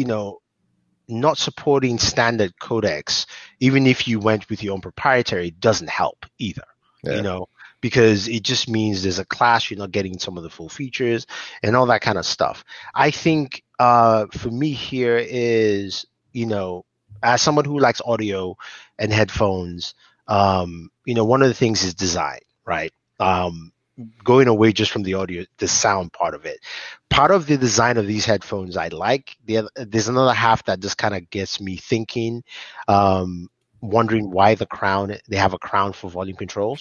supporting standard codecs, even if you went with your own proprietary, doesn't help either, because it just means there's a clash. You're not getting some of the full features and all that kind of stuff. I think for me here is, as someone who likes audio and headphones, one of the things is design, right? Going away just from the audio, the sound part of it. Part of the design of these headphones I like. There's another half that just kind of gets me thinking, wondering why they have a crown for volume controls.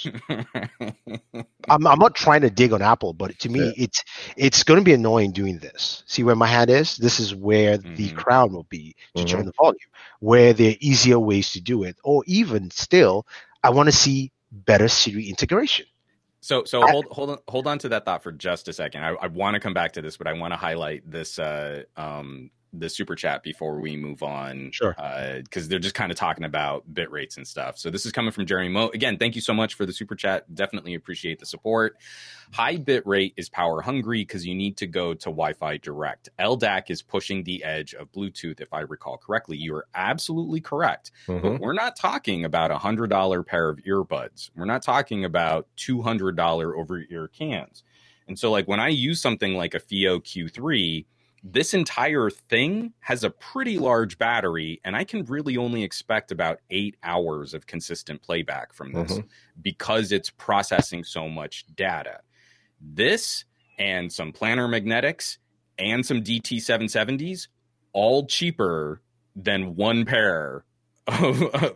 I'm not trying to dig on Apple, but to me, it's going to be annoying doing this. See where my hand is? This is where the crown will be to turn the volume, where there are easier ways to do it. Or even still, I want to see better Siri integration. So hold on to that thought for just a second. I want to come back to this, but I want to highlight this the super chat before we move on. Sure. Because they're just kind of talking about bit rates and stuff. So this is coming from Jeremy Mo. Again, thank you so much for the super chat. Definitely appreciate the support. High bit rate is power hungry because you need to go to Wi-Fi direct. LDAC is pushing the edge of Bluetooth, if I recall correctly. You are absolutely correct. Mm-hmm. But we're not talking about $100 pair of earbuds. We're not talking about $200 over-ear cans. And so, like, when I use something like a FiiO Q3, this entire thing has a pretty large battery, and I can really only expect about 8 hours of consistent playback from this because it's processing so much data. This and some planar magnetics and some DT770s, all cheaper than one pair of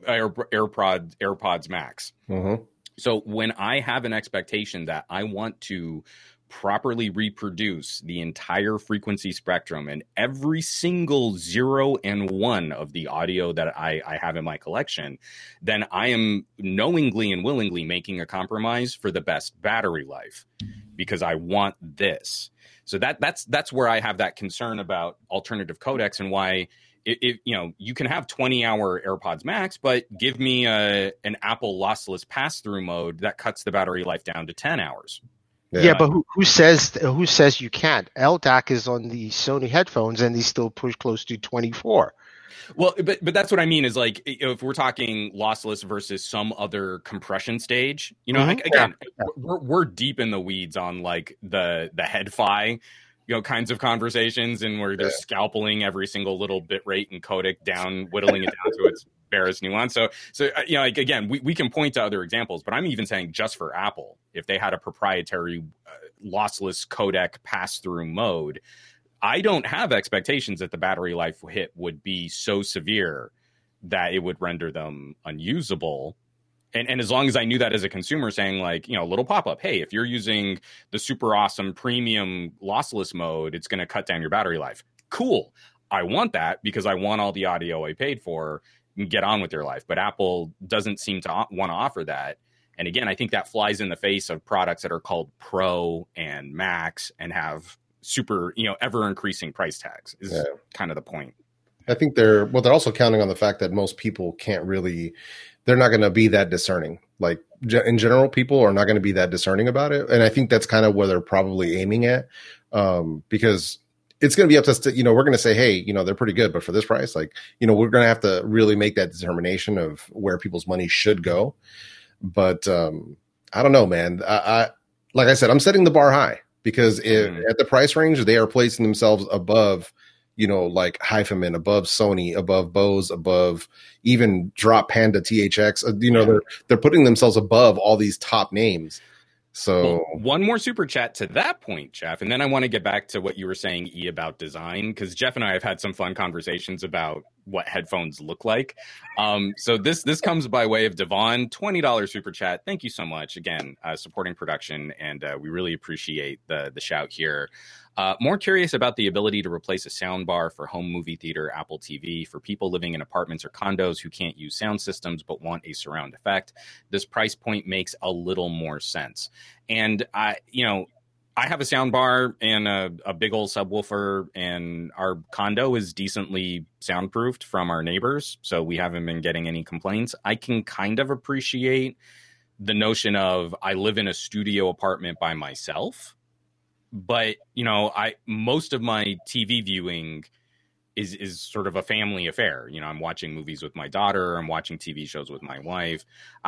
AirPods Max. Mm-hmm. So when I have an expectation that I want to properly reproduce the entire frequency spectrum and every single 0 and 1 of the audio that I have in my collection, then I am knowingly and willingly making a compromise for the best battery life because I want this. So that's where I have that concern about alternative codecs and why you can have 20-hour AirPods Max, but give me an Apple lossless pass-through mode that cuts the battery life down to 10 hours. Yeah, but who says you can't? LDAC is on the Sony headphones, and they still push close to 24. Well, but that's what I mean is like if we're talking lossless versus some other compression stage, you know, again, we're deep in the weeds on like the head-fi, you know, kinds of conversations, and where they're scalpeling every single little bit rate and codec down, whittling it down to its barest nuance. So you know, like again, we can point to other examples, but I'm even saying just for Apple, if they had a proprietary lossless codec pass-through mode, I don't have expectations that the battery life hit would be so severe that it would render them unusable. And as long as I knew that as a consumer, saying like, you know, a little pop-up, hey, if you're using the super awesome premium lossless mode, it's going to cut down your battery life. Cool. I want that because I want all the audio I paid for and get on with their life. But Apple doesn't seem to want to offer that. And again, I think that flies in the face of products that are called Pro and Max and have super, you know, ever increasing price tags is kind of the point. I think they're also counting on the fact that most people they're not going to be that discerning. Like in general, people are not going to be that discerning about it. And I think that's kind of where they're probably aiming at, because it's going to be up to us to, you know, we're going to say, hey, you know, they're pretty good, but for this price, like, you know, we're going to have to really make that determination of where people's money should go. But I don't know, man. I like I said, I'm setting the bar high because at the price range, they are placing themselves above, you know, like HiFiMan, above Sony, above Bose, above even Drop Panda THX. You know, they're putting themselves above all these top names. So one more super chat to that point, Jeff, and then I want to get back to what you were saying, E, about design, because Jeff and I have had some fun conversations about what headphones look like. So this comes by way of Devon, $20 super chat. Thank you so much again, supporting production, and we really appreciate the shout here. More curious about the ability to replace a sound bar for home movie theater Apple TV for people living in apartments or condos who can't use sound systems but want a surround effect. This price point makes a little more sense. And I have a sound bar and a big old subwoofer, and our condo is decently soundproofed from our neighbors, so we haven't been getting any complaints. I can kind of appreciate the notion of I live in a studio apartment by myself. But, you know, most of my TV viewing is sort of a family affair. You know, I'm watching movies with my daughter. I'm watching TV shows with my wife.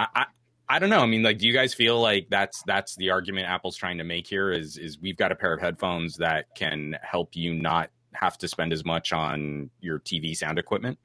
I don't know. I mean, like, do you guys feel like that's the argument Apple's trying to make here is we've got a pair of headphones that can help you not have to spend as much on your TV sound equipment?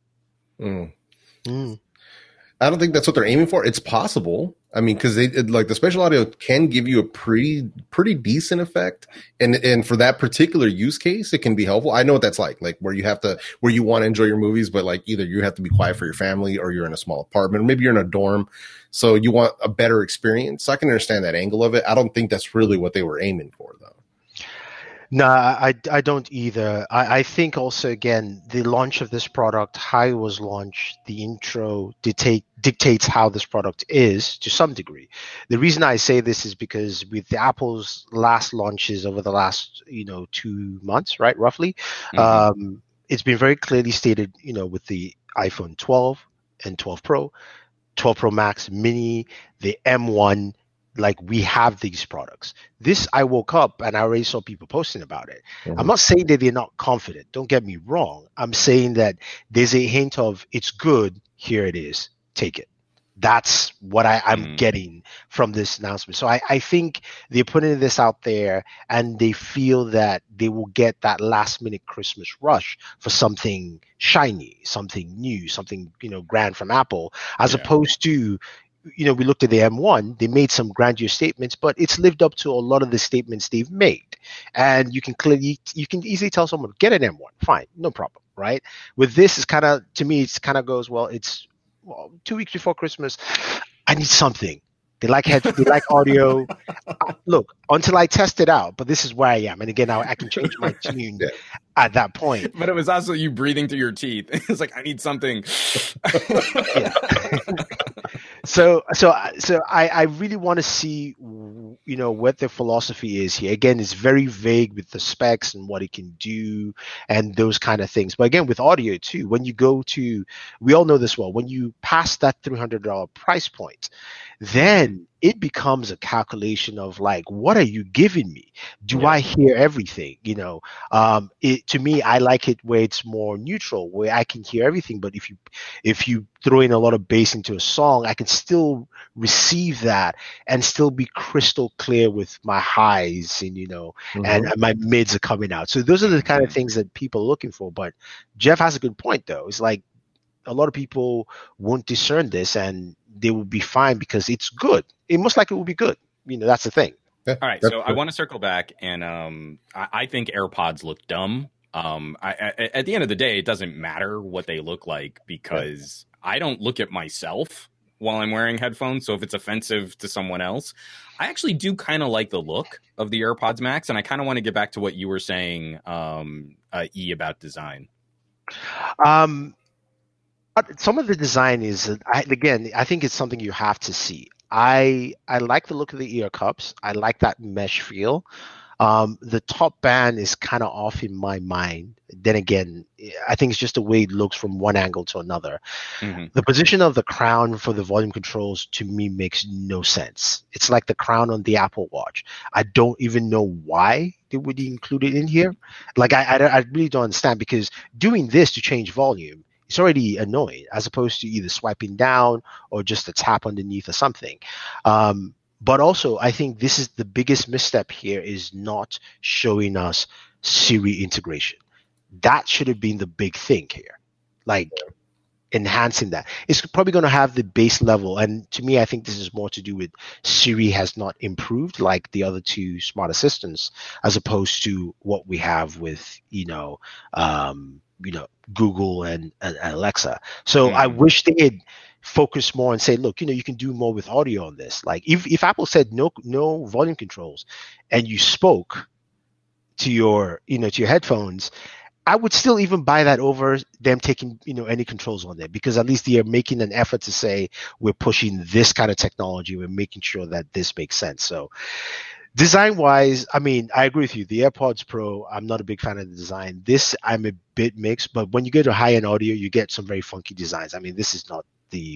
I don't think that's what they're aiming for. It's possible. I mean, because like the spatial audio can give you a pretty decent effect, and for that particular use case, it can be helpful. I know what that's like where you want to enjoy your movies, but like either you have to be quiet for your family, or you're in a small apartment, or maybe you're in a dorm, so you want a better experience. So I can understand that angle of it. I don't think that's really what they were aiming for, though. No, I don't either. I think also, again, the launch of this product, how it was launched, the intro dictates how this product is to some degree. The reason I say this is because with the Apple's last launches over the last, 2 months, right, roughly, it's been very clearly stated, with the iPhone 12 and 12 Pro, 12 Pro Max, Mini, the M1, like we have these products. This, I woke up and I already saw people posting about it. I'm not saying that they're not confident. Don't get me wrong. I'm saying that there's a hint of it's good. Here it is. Take it. That's what I'm getting from this announcement. So I think they're putting this out there and they feel that they will get that last minute Christmas rush for something shiny, something new, something, grand from Apple, as opposed to, we looked at the M1, they made some grandiose statements, but it's lived up to a lot of the statements they've made. And you can easily tell someone, get an M1, fine, no problem, right? With this, it's kind of, to me, it's kind of goes, it's 2 weeks before Christmas, I need something. They like audio. Look, until I test it out, but this is where I am. And again, I can change my tune at that point. But it was also you breathing through your teeth. It's like, I need something. So I really want to see, what their philosophy is here. Again, it's very vague with the specs and what it can do and those kind of things. But again, with audio too, when you go to, we all know this well, when you pass that $300 price point, then it becomes a calculation of like, what are you giving me? Do Yeah. I hear everything? To me, I like it where it's more neutral, where I can hear everything. But if you throw in a lot of bass into a song, I can still receive that and still be crystal clear with my highs and and my mids are coming out. So those are the kind of things that people are looking for. But Jeff has a good point though. It's like a lot of people won't discern this and they will be fine because it's good. It most likely will be good. That's the thing. Yeah, all right, so I want to circle back, and I think AirPods look dumb. At the end of the day, it doesn't matter what they look like because I don't look at myself while I'm wearing headphones. So if it's offensive to someone else, I actually do kind of like the look of the AirPods Max, and I kind of want to get back to what you were saying, E, about design. Some of the design is, I think it's something you have to see. I like the look of the ear cups. I like that mesh feel. The top band is kind of off in my mind. Then again, I think it's just the way it looks from one angle to another. Mm-hmm. The position of the crown for the volume controls to me makes no sense. It's like the crown on the Apple Watch. I don't even know why they would include it in here. Like I really don't understand, because doing this to change volume, it's already annoying, as opposed to either swiping down or just a tap underneath or something. But also, I think this is the biggest misstep here, is not showing us Siri integration. That should have been the big thing here, like enhancing that. It's probably going to have the base level. And to me, I think this is more to do with Siri has not improved like the other two smart assistants, as opposed to what we have with, Google and Alexa. So I wish they had focused more and say, look, you can do more with audio on this. Like if Apple said no volume controls and you spoke to your headphones, I would still even buy that over them taking any controls on there, because at least they are making an effort to say we're pushing this kind of technology, we're making sure that this makes sense. So design wise, I mean, I agree with you. The AirPods Pro, I'm not a big fan of the design. This, I'm a bit mixed, but when you get to high-end audio, you get some very funky designs. I mean, this is not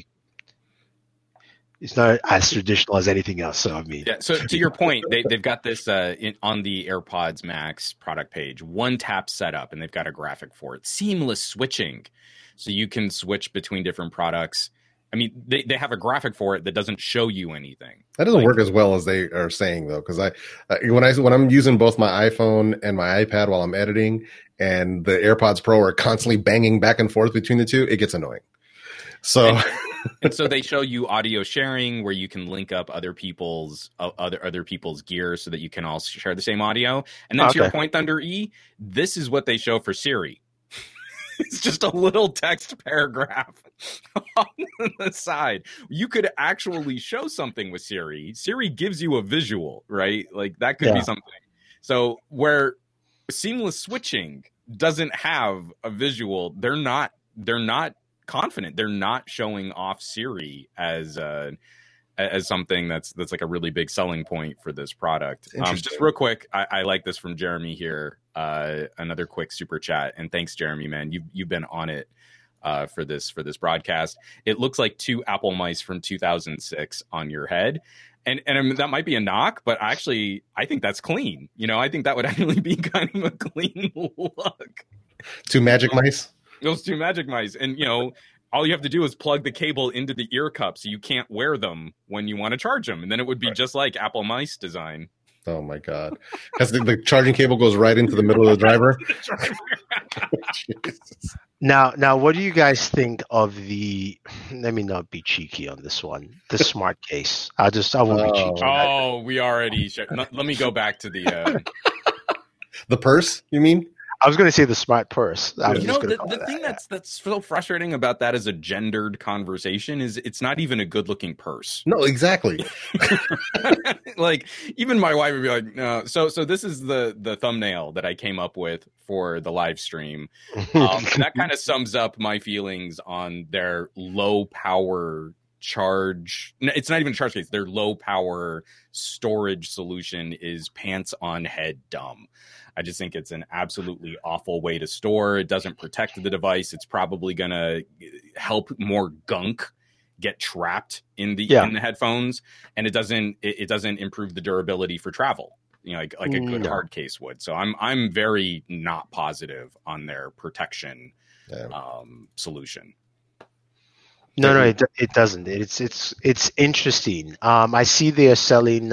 it's not as traditional as anything else. So, I mean. Yeah, so to your point, they've got this on the AirPods Max product page, one tap setup, and they've got a graphic for it. Seamless switching. So you can switch between different products. I mean, they have a graphic for it that doesn't show you anything. That doesn't work as well as they are saying, though, because when I'm using both my iPhone and my iPad while I'm editing, and the AirPods Pro are constantly banging back and forth between the two, it gets annoying. So, and so they show you audio sharing, where you can link up other people's gear so that you can all share the same audio. And then to your point, Thunder E, this is what they show for Siri. It's just a little text paragraph on the side. You could actually show something with Siri. Siri gives you a visual, right? Like that could be something. So where seamless switching doesn't have a visual, they're not confident. They're not showing off Siri as something that's like a really big selling point for this product. Just real quick, I like this from Jeremy here. Another quick super chat, and thanks, Jeremy, man. You've been on it for this broadcast. It looks like two Apple mice from 2006 on your head. And I mean, that might be a knock, but actually, I think that's clean. I think that would actually be kind of a clean look. Two magic mice? Those two magic mice. And, all you have to do is plug the cable into the ear cup, so you can't wear them when you want to charge them. And then it would be just like Apple mice design. Oh, my God. Because the charging cable goes right into the middle of the driver. Now, what do you guys think of the? Let me not be cheeky on this one. The smart case. I won't be cheeky. Oh, we already. Let me go back to the. The purse, you mean? I was going to say the smart purse. The thing that's so frustrating about that as a gendered conversation is it's not even a good looking purse. No, exactly. Like even my wife would be like, no. So this is the thumbnail that I came up with for the live stream. That kind of sums up my feelings on their low power charge. It's not even a charge case. Their low power storage solution is pants on head dumb. I just think it's an absolutely awful way to store. It doesn't protect the device. It's probably going to help more gunk get trapped in the Yeah. in the headphones, and it doesn't improve the durability for travel, like a good hard case would. So I'm very not positive on their protection solution. No, it doesn't. It's interesting. I see they are selling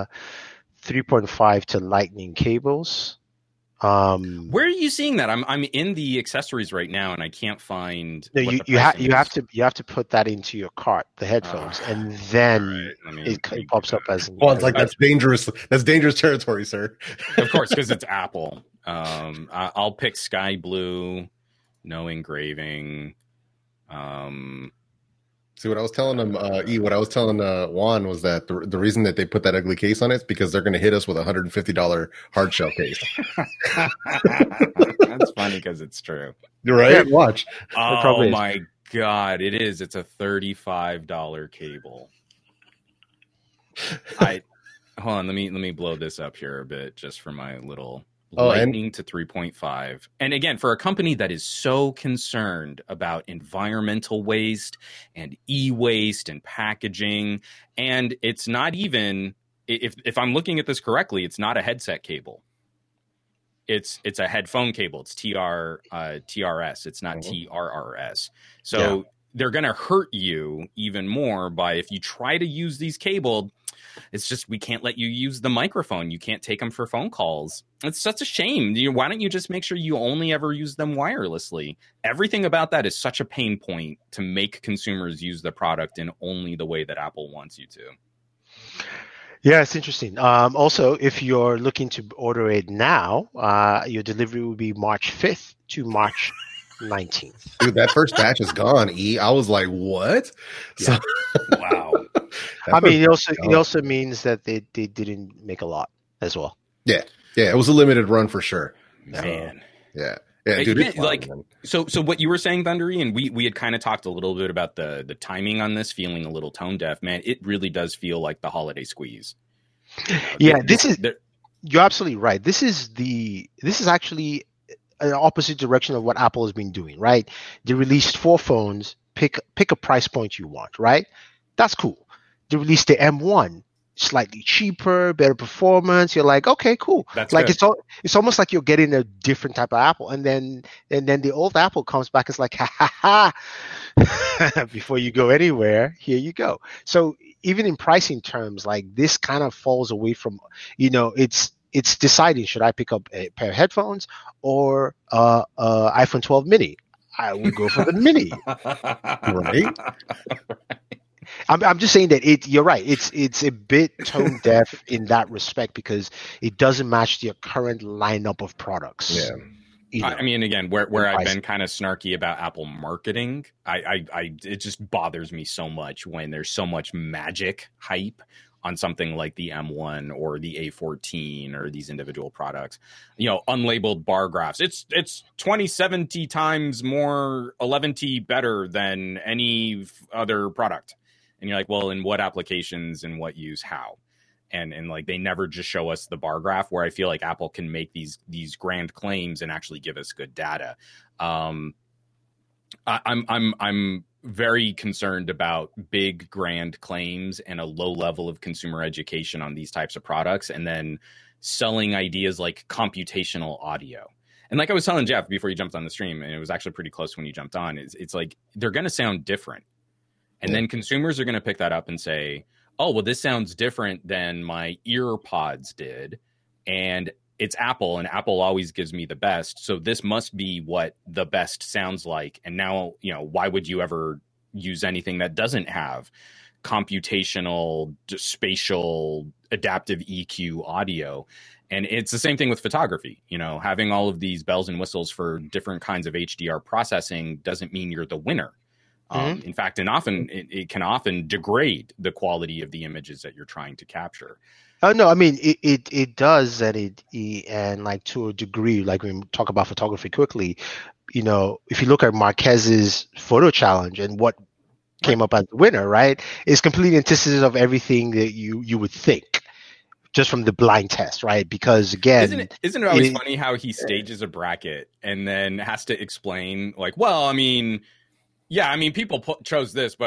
3.5 to Lightning cables. Where are you seeing that? I'm in the accessories right now, and I can't find. No, you have to put that into your cart, the headphones, and then it pops up as. Well, it's like that's dangerous. That's dangerous territory, sir. Of course, because it's Apple. I'll pick sky blue, no engraving. See, what I was telling them, what I was telling Juan was that the reason that they put that ugly case on it is because they're going to hit us with a $150 hard shell case. That's funny because it's true. You're right. Yeah, watch. Oh my God, it is. It's a $35 cable. Hold on. Let me blow this up here a bit just for my little. Lightning to 3.5. And again, for a company that is so concerned about environmental waste and e-waste and packaging, and it's not even, if I'm looking at this correctly, it's not a headset cable. It's a headphone cable. It's TRS. It's not TRRS. So they're going to hurt you even more by, if you try to use these cabled, it's just, we can't let you use the microphone. You can't take them for phone calls. It's such a shame. Why don't you just make sure you only ever use them wirelessly? Everything about that is such a pain point to make consumers use the product in only the way that Apple wants you to. Yeah, it's interesting. Also, if you're looking to order it now, your delivery will be March 5th to March 19th. Dude, that first batch is gone, E. I was like, what? Yeah. So, wow. I mean, it also means that they didn't make a lot as well. Yeah. Yeah, it was a limited run for sure. Man. Yeah, dude. It's like, so what you were saying, Thundery, and we had kind of talked a little bit about the timing on this, feeling a little tone deaf. Man, it really does feel like the holiday squeeze. You're absolutely right. This is actually an opposite direction of what Apple has been doing, right? They released 4 phones, pick a price point you want, right? That's cool. They released the M1, slightly cheaper, better performance. You're like, okay, cool. That's like good. it's almost like you're getting a different type of Apple, and then the old Apple comes back. It's like, ha. Before you go anywhere, here you go. So even in pricing terms, like this kind of falls away from, it's deciding, should I pick up a pair of headphones or iPhone 12 mini? I would go for the mini, right? I'm just saying that you're right. It's a bit tone deaf in that respect because it doesn't match your current lineup of products. Yeah. I mean, again, where I've been kind of snarky about Apple marketing, it just bothers me so much when there's so much magic hype on something like the M1 or the A14 or these individual products. Unlabeled bar graphs. It's 2070 times more 11T better than any other product. And you're like, well, in what applications and what use, how? And like, they never just show us the bar graph, where I feel like Apple can make these grand claims and actually give us good data. I'm very concerned about big grand claims and a low level of consumer education on these types of products, and then selling ideas like computational audio. And like I was telling Jeff before you jumped on the stream, and it was actually pretty close when you jumped on, it's like they're going to sound different. And then consumers are going to pick that up and say, oh, well, this sounds different than my EarPods did. And it's Apple, and Apple always gives me the best. So this must be what the best sounds like. And now, why would you ever use anything that doesn't have computational, spatial, adaptive EQ audio? And it's the same thing with photography. Having all of these bells and whistles for different kinds of HDR processing doesn't mean you're the winner. In fact, it can often degrade the quality of the images that you're trying to capture. Oh no, I mean it does, and like to a degree, like when we talk about photography quickly, if you look at Marquez's photo challenge and what came up as the winner, right, it's completely antithesis of everything that you would think just from the blind test, right? Because again, isn't it always funny how he stages a bracket and then has to explain, like, well, I mean, yeah, I mean, people chose this, but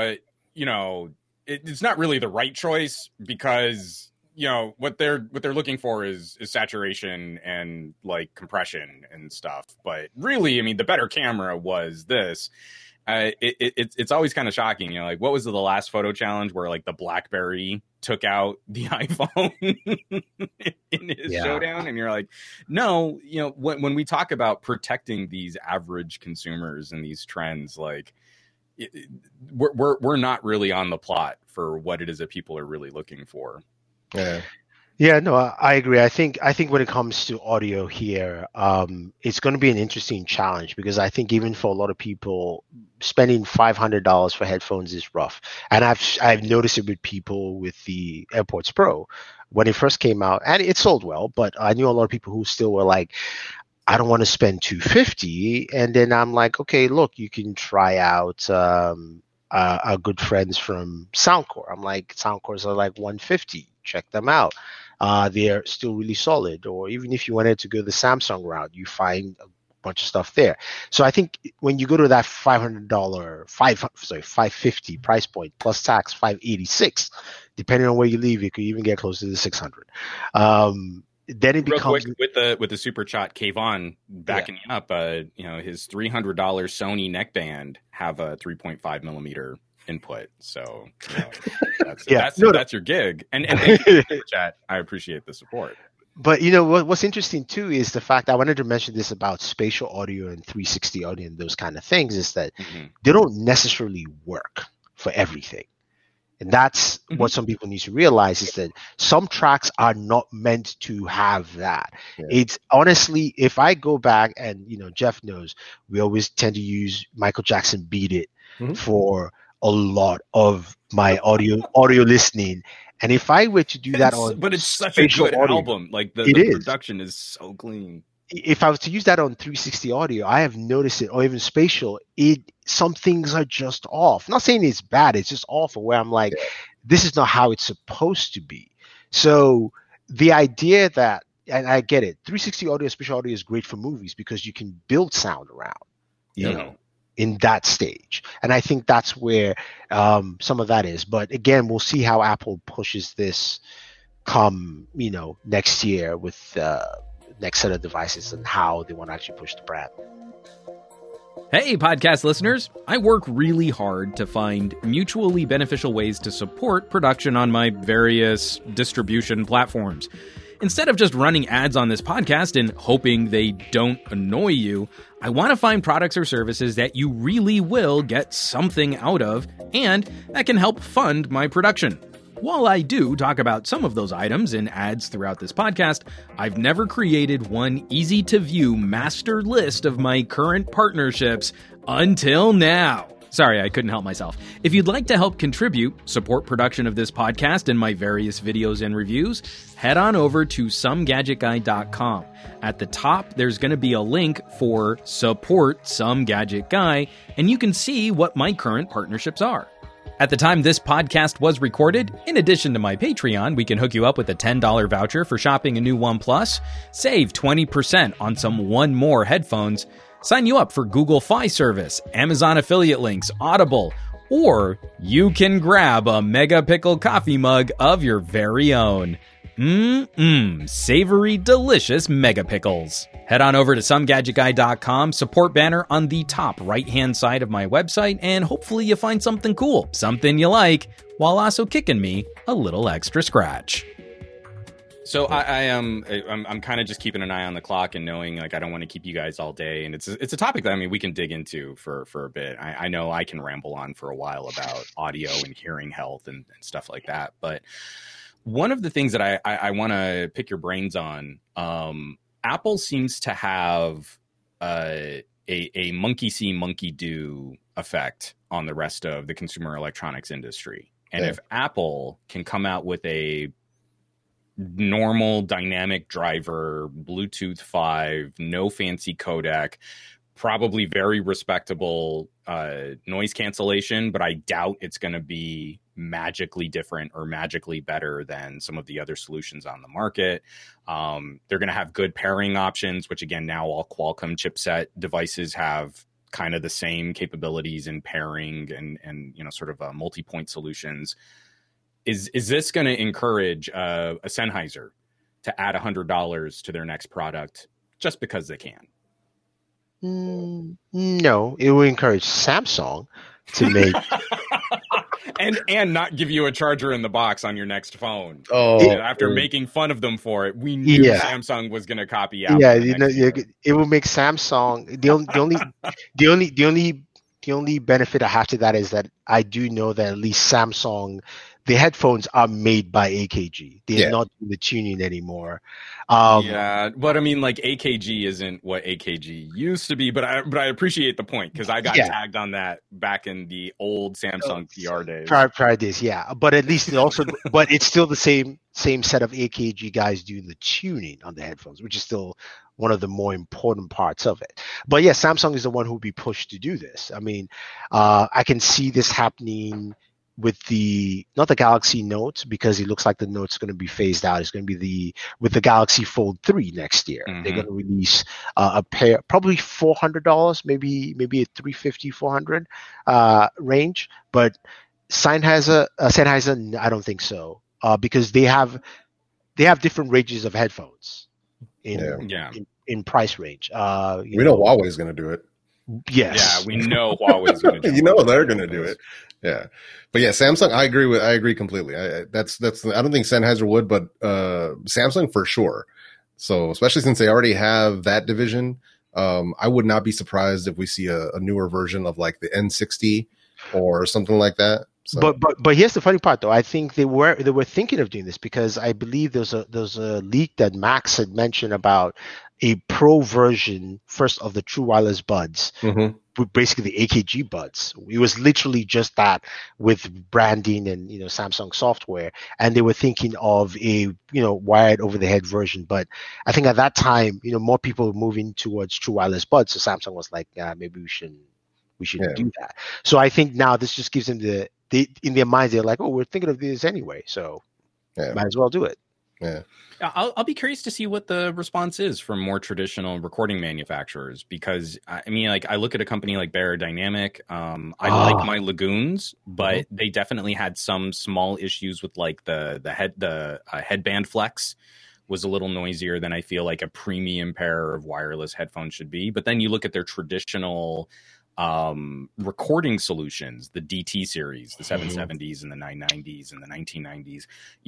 you know, it's not really the right choice because, you know, what they're looking for is saturation and like compression and stuff. But really, I mean, the better camera was this. It's always kind of shocking, you know, like what was the last photo challenge where like the BlackBerry took out the iPhone in his showdown, and you're like, no, you know, when we talk about protecting these average consumers and these trends, like we're not really on the plot for what it is that people are really looking for. Yeah, no, I agree. I think when it comes to audio here, it's going to be an interesting challenge because I think even for a lot of people, spending $500 for headphones is rough. And I've noticed it with people with the AirPods Pro when it first came out, and it sold well. But I knew a lot of people who still were like, I don't want to spend $250. And then I'm like, okay, look, you can try out our good friends from Soundcore. I'm like, Soundcores are like $150. Check them out. They're still really solid. Or even if you wanted to go the Samsung route, you find a bunch of stuff there. So I think when you go to that $550 price point plus tax, $586, depending on where you live, you could even get close to the $600. Then it becomes real quick with the super chat. Kayvon backing up. You know, his $300 Sony neckband have a 3.5 millimeter input. So you know, that's your gig. And thank you for the chat. I appreciate the support. But you know what's interesting too is the fact I wanted to mention this about spatial audio and 360 audio and those kind of things is that they don't necessarily work for everything. And that's what some people need to realize is that some tracks are not meant to have that. Yeah. It's honestly, if I go back and, you know, Jeff knows, we always tend to use Michael Jackson Beat It for a lot of my audio listening. And if I were to do that but it's such a good audio, album. Like the production is so clean. If I was to use that on 360 audio, I have noticed it, or even spatial, some things are just off. I'm not saying it's bad, it's just off where I'm like, this is not how it's supposed to be. So the idea that, and I get it, 360 audio, spatial audio is great for movies because you can build sound around, you know, in that stage. And I think that's where some of that is. But again, we'll see how Apple pushes this come, you know, next year with next set of devices and how they want to actually push the brand. Hey, podcast listeners. I work really hard to find mutually beneficial ways to support production on my various distribution platforms. Instead of just running ads on this podcast and hoping they don't annoy you, I want to find products or services that you really will get something out of and that can help fund my production. While I do talk about some of those items in ads throughout this podcast, I've never created one easy-to-view master list of my current partnerships until now. Sorry, I couldn't help myself. If you'd like to help contribute, support production of this podcast and my various videos and reviews, head on over to somegadgetguy.com. At the top, there's going to be a link for Support Some Gadget Guy, and you can see what my current partnerships are. At the time this podcast was recorded, in addition to my Patreon, we can hook you up with a $10 voucher for shopping a new OnePlus, save 20% on some One More headphones, sign you up for Google Fi service, Amazon affiliate links, Audible, or you can grab a Mega Pickle coffee mug of your very own. Savory, delicious Mega Pickles. Head on over to somegadgetguy.com, support banner on the top right-hand side of my website, and hopefully you find something cool, something you like, while also kicking me a little extra scratch. So I'm kind of just keeping an eye on the clock and knowing like I don't want to keep you guys all day, and it's a topic that I mean we can dig into for a bit. I know I can ramble on for a while about audio and hearing health and stuff like that, but one of the things that I want to pick your brains on, Apple seems to have a monkey see, monkey do effect on the rest of the consumer electronics industry. And if Apple can come out with a normal dynamic driver, Bluetooth 5, no fancy codec, probably very respectable noise cancellation, but I doubt it's going to be magically different or magically better than some of the other solutions on the market. They're going to have good pairing options, which again, now all Qualcomm chipset devices have kind of the same capabilities in pairing and sort of multi-point solutions. Is this going to encourage a Sennheiser to add $100 to their next product just because they can? No, it will encourage Samsung to make and not give you a charger in the box on your next phone. After making fun of them for it, we knew Samsung was going to copy Apple. Yeah, it will make Samsung. The only benefit I have to that is that I do know that at least Samsung, the headphones are made by AKG. They're not doing the tuning anymore. But I mean, like AKG isn't what AKG used to be. But I appreciate the point because I got tagged on that back in the old Samsung PR days. Prior days, yeah. But at least but it's still the same set of AKG guys doing the tuning on the headphones, which is still one of the more important parts of it. But yeah, Samsung is the one who will be pushed to do this. I mean, I can see this happening with not the Galaxy Note, because it looks like the Note's going to be phased out. It's going to be with the Galaxy Fold 3 next year. Mm-hmm. They're going to release a pair, probably $400, maybe a $350, $400 range. But Sennheiser, I don't think so, because they have different ranges of headphones in price range. We know Huawei's going to do it. Yes. Yeah, we know Huawei's going to do it. They're going to do it. Yeah. But yeah, Samsung, I agree completely. I don't think Sennheiser would, but Samsung for sure. So especially since they already have that division, I would not be surprised if we see a newer version of like the N60 or something like that. So. But here's the funny part, though. I think they were thinking of doing this because I believe there's a leak that Max had mentioned about a pro version first of the True Wireless Buds, basically the AKG buds. It was literally just that with branding and Samsung software, and they were thinking of a wired over the head version. But I think at that time, more people were moving towards True Wireless Buds, so Samsung was like, maybe we shouldn't do that. So I think now this just gives them in their minds, they're like, oh, we're thinking of this anyway, so might as well do it. Yeah. I'll be curious to see what the response is from more traditional recording manufacturers, because I mean, like I look at a company like Beyerdynamic. I like my Lagoons, but they definitely had some small issues with like the headband flex was a little noisier than I feel like a premium pair of wireless headphones should be. But then you look at their traditional recording solutions, the DT series, the 770s and the 990s and the 1990s,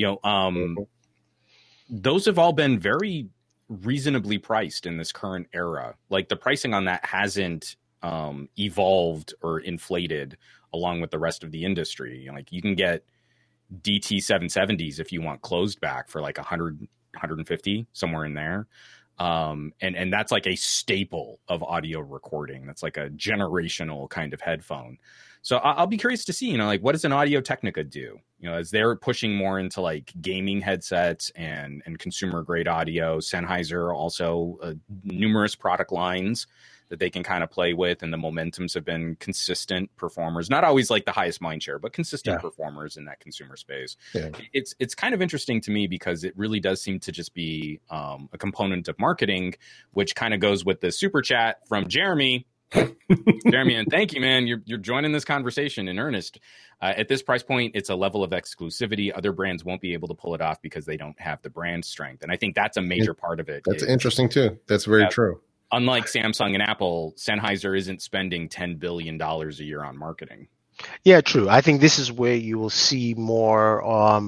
those have all been very reasonably priced in this current era. Like the pricing on that hasn't evolved or inflated along with the rest of the industry. Like you can get DT 770s if you want closed back for like 100, 150, somewhere in there. And that's like a staple of audio recording. That's like a generational kind of headphone. So I'll be curious to see, like what does an Audio Technica do? As they're pushing more into like gaming headsets and consumer grade audio. Sennheiser also numerous product lines that they can kind of play with, and the Momentums have been consistent performers. Not always like the highest mind share, but consistent performers in that consumer space. Yeah. It's kind of interesting to me because it really does seem to just be a component of marketing, which kind of goes with the super chat from Jeremy. Jeremy, and thank you, man. You're joining this conversation in earnest. At this price point, it's a level of exclusivity. Other brands won't be able to pull it off because they don't have the brand strength. And I think that's a major part of it. That's interesting too. That's very true. Unlike Samsung and Apple, Sennheiser isn't spending $10 billion a year on marketing. Yeah, true. I think this is where you will see more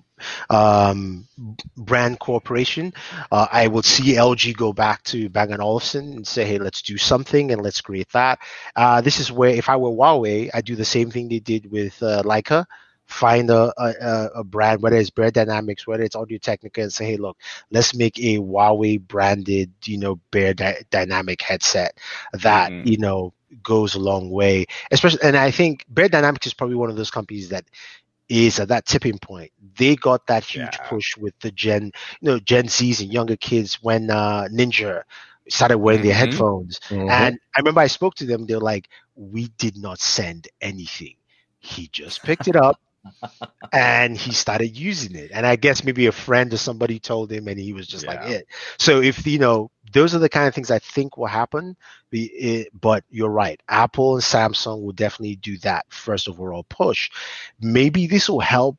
brand cooperation. I will see LG go back to Bang & Olufsen and say, hey, let's do something and let's create that. This is where, if I were Huawei, I'd do the same thing they did with Leica. Find a brand, whether it's Beyerdynamics, whether it's Audio Technica, and say, hey, look, let's make a Huawei branded, Beyerdynamic headset that, goes a long way. Especially, and I think Beyerdynamics is probably one of those companies that is at that tipping point. They got that huge push with the Gen Zs and younger kids when Ninja started wearing their headphones. And I remember I spoke to them. They're like, we did not send anything. He just picked it up, And he started using it. And I guess maybe a friend or somebody told him, and he was just like Yeah. it. So if those are the kind of things I think will happen. But you're right, Apple and Samsung will definitely do that first overall push. Maybe this will help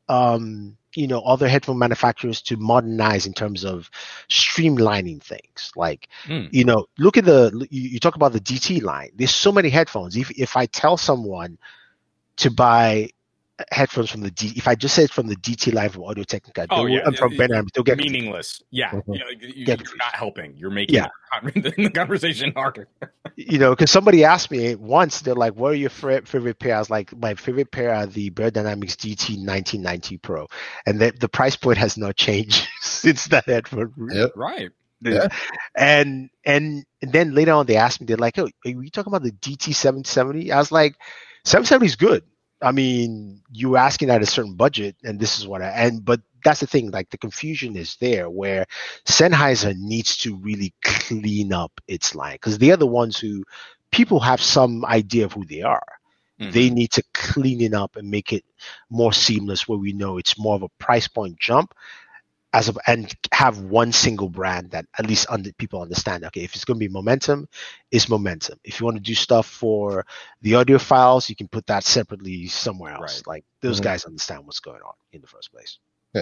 other headphone manufacturers to modernize in terms of streamlining things. Like, look at you talk about the DT line. There's so many headphones. If I tell someone to buy headphones from if I just said from the DT line from Audio Technica, from Ben, they'll get meaningless. Yeah, Mhm. you're not helping. You're making the conversation harder. Because somebody asked me once, they're like, "What are your favorite pair?" I was like, "My favorite pair are the Bear Dynamics DT 1990 Pro," and the price point has not changed since that headphone. Yep. Right. Yeah. And then later on, they asked me, they're like, "Oh, are you talking about the DT 770?" I was like, "770 is good. I mean, you were asking at a certain budget, and this is but that's the thing, like the confusion is there where Sennheiser needs to really clean up its line because they're the ones who people have some idea of who they are. Mm-hmm. They need to clean it up and make it more seamless where we know it's more of a price point jump and have one single brand that at least people understand. Okay, if it's going to be Momentum, it's Momentum. If you want to do stuff for the audiophiles, you can put that separately somewhere else. Right. Like those guys understand what's going on in the first place.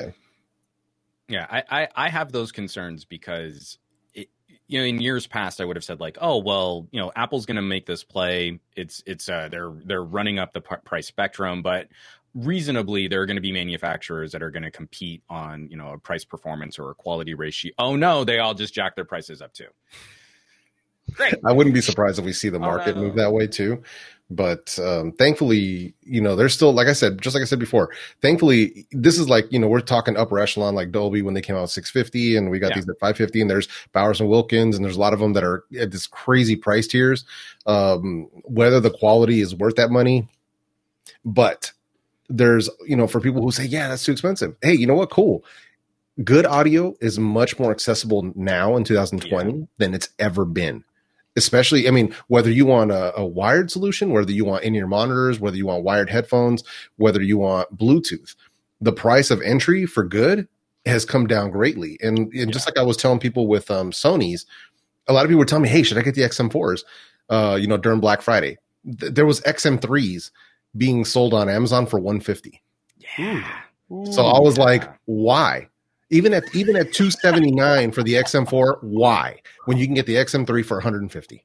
Yeah. I have those concerns because in years past I would have said like, oh well, Apple's going to make this play. They're running up the price spectrum, but reasonably there are going to be manufacturers that are going to compete on a price performance or a quality ratio. Oh no, they all just jack their prices up too. Great. I wouldn't be surprised if we see the market move that way too. But thankfully, there's still, like I said before, thankfully, this is like, we're talking upper echelon like Dolby when they came out with 650 and we got these at 550 and there's Bowers and Wilkins and there's a lot of them that are at this crazy price tiers. Whether the quality is worth that money, but there's, for people who say, yeah, that's too expensive. Hey, you know what? Cool. Good audio is much more accessible now in 2020 than it's ever been. Especially, I mean, whether you want a wired solution, whether you want in-ear monitors, whether you want wired headphones, whether you want Bluetooth, the price of entry for good has come down greatly. And just like I was telling people with Sony's, a lot of people were telling me, hey, should I get the XM4s? During Black Friday, there was XM3s being sold on Amazon for $150. Yeah. So I was like, why? Even at $279 for the XM4, why? When you can get the XM3 for $150.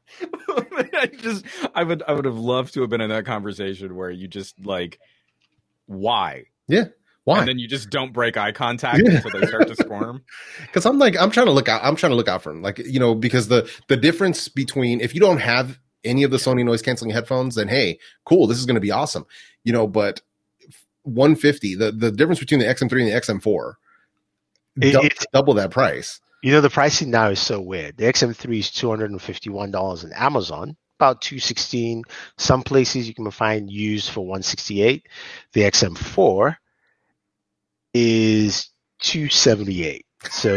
I would have loved to have been in that conversation where you just like, why? Yeah. Why? And then you just don't break eye contact until they start to squirm. Because I'm trying to look out for them. Like, because the difference between, if you don't have any of the Sony noise canceling headphones, then hey, cool, this is going to be awesome. But $150, the difference between the XM3 and the XM4, it's double that price. The pricing now is so weird. The XM3 is $251 on Amazon, about $216. Some places you can find used for $168. The XM4 is $278. So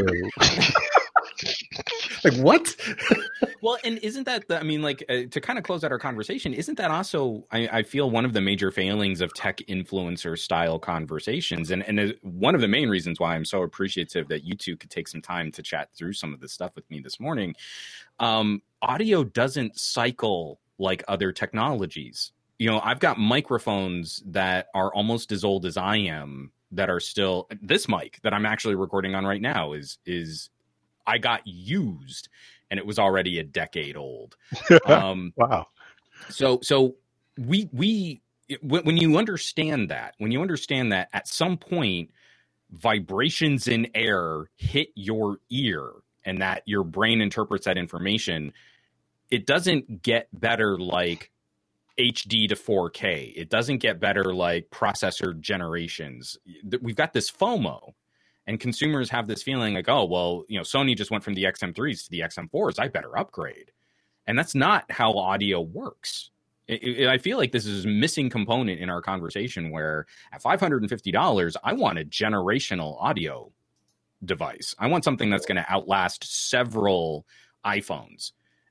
like what? Well, and isn't that to kind of close out our conversation, isn't that also, I feel, one of the major failings of tech influencer style conversations? And one of the main reasons why I'm so appreciative that you two could take some time to chat through some of this stuff with me this morning. Audio doesn't cycle like other technologies. I've got microphones that are almost as old as I am that are still, this mic that I'm actually recording on right now is I got used and it was already a decade old. Wow. So when you understand that at some point vibrations in air hit your ear and that your brain interprets that information, it doesn't get better like HD to 4K. It doesn't get better like processor generations. We've got this FOMO. And consumers have this feeling like, oh, well, Sony just went from the XM3s to the XM4s. I better upgrade. And that's not how audio works. I feel like this is a missing component in our conversation where at $550, I want a generational audio device. I want something that's going to outlast several iPhones.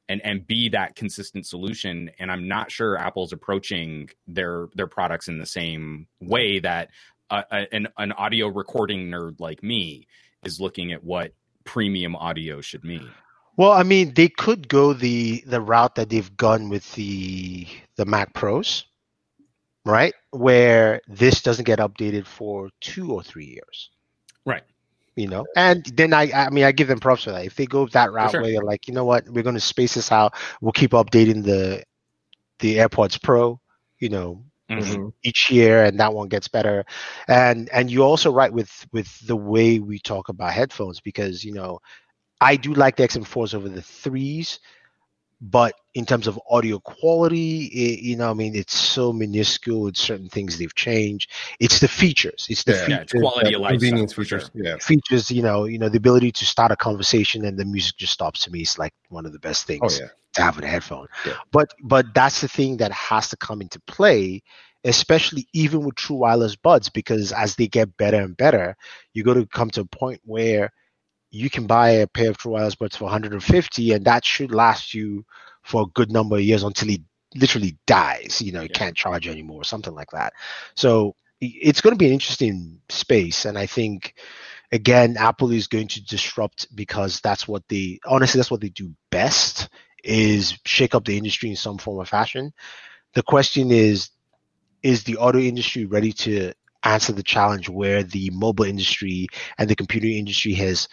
and be that consistent solution. And I'm not sure Apple's approaching their products in the same way that an audio recording nerd like me is looking at what premium audio should mean. Well, I mean, they could go the route that they've gone with the Mac Pros, right? Where this doesn't get updated for 2 or 3 years. Right. You know, and then I mean, I give them props for that. If they go that route sure. where they're like, you know what, we're going to space this out. We'll keep updating the AirPods Pro, you know, each year, and that one gets better. And you're also right with the way we talk about headphones, because, you know, I do like the XM4s over the 3s, but in terms of audio quality, you know, I mean, it's so minuscule. It's certain things they've changed. It's the features. It's the features, it's quality of life, convenience stuff, features. sure. Yeah, features. You know, the ability to start a conversation and the music just stops. To me, it's like one of the best things to have with a headphone. Yeah. But that's the thing that has to come into play, especially even with true wireless buds, because as they get better and better, you're going to come to a point where you can buy a pair of true wireless buds for 150, and that should last you for a good number of years until it literally dies. You know, it can't charge anymore or something like that. So it's going to be an interesting space, and I think, again, Apple is going to disrupt, because that's what they do best, is shake up the industry in some form or fashion. The question is the auto industry ready to answer the challenge where the mobile industry and the computer industry has,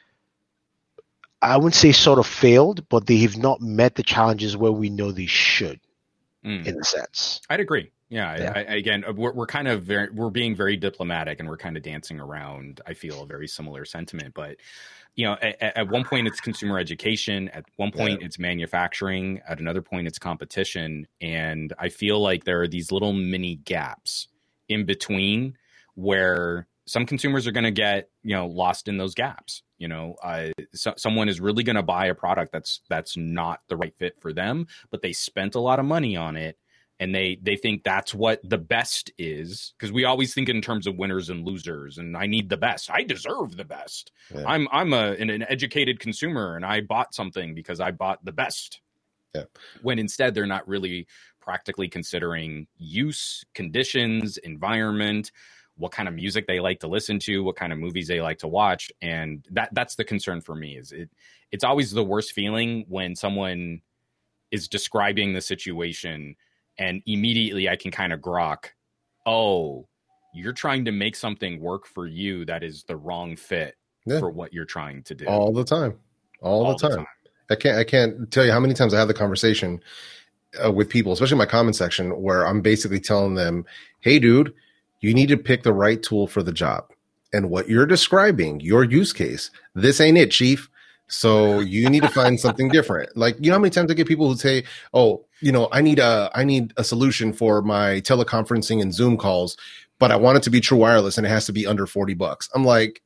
I wouldn't say sort of failed, but they have not met the challenges where we know they should, in a sense. I'd agree. Yeah. Again, we're kind of we're being very diplomatic, and we're kind of dancing around, I feel, a very similar sentiment. But, you know, at one point it's consumer education. At one point it's manufacturing. At another point it's competition. And I feel like there are these little mini gaps in between where some consumers are going to get, you know, lost in those gaps. You know, someone is really going to buy a product that's not the right fit for them, but they spent a lot of money on it, and they think that's what the best is, because we always think in terms of winners and losers, and I need the best. I deserve the best. Yeah. I'm an educated consumer, and I bought something because I bought the best. Yeah. When instead they're not really practically considering use, conditions, environment, what kind of music they like to listen to, what kind of movies they like to watch. And that's the concern for me. Is it's always the worst feeling when someone is describing the situation and immediately I can kind of grok, oh, you're trying to make something work for you that is the wrong fit for what you're trying to do. All the time. All the time. I can't tell you how many times I have the conversation with people, especially in my comment section, where I'm basically telling them, hey, dude, you need to pick the right tool for the job. And what you're describing, your use case, this ain't it, chief. So you need to find something different. Like, you know how many times I get people who say, oh, you know, I need a solution for my teleconferencing and Zoom calls, but I want it to be true wireless and it has to be under $40. I'm like,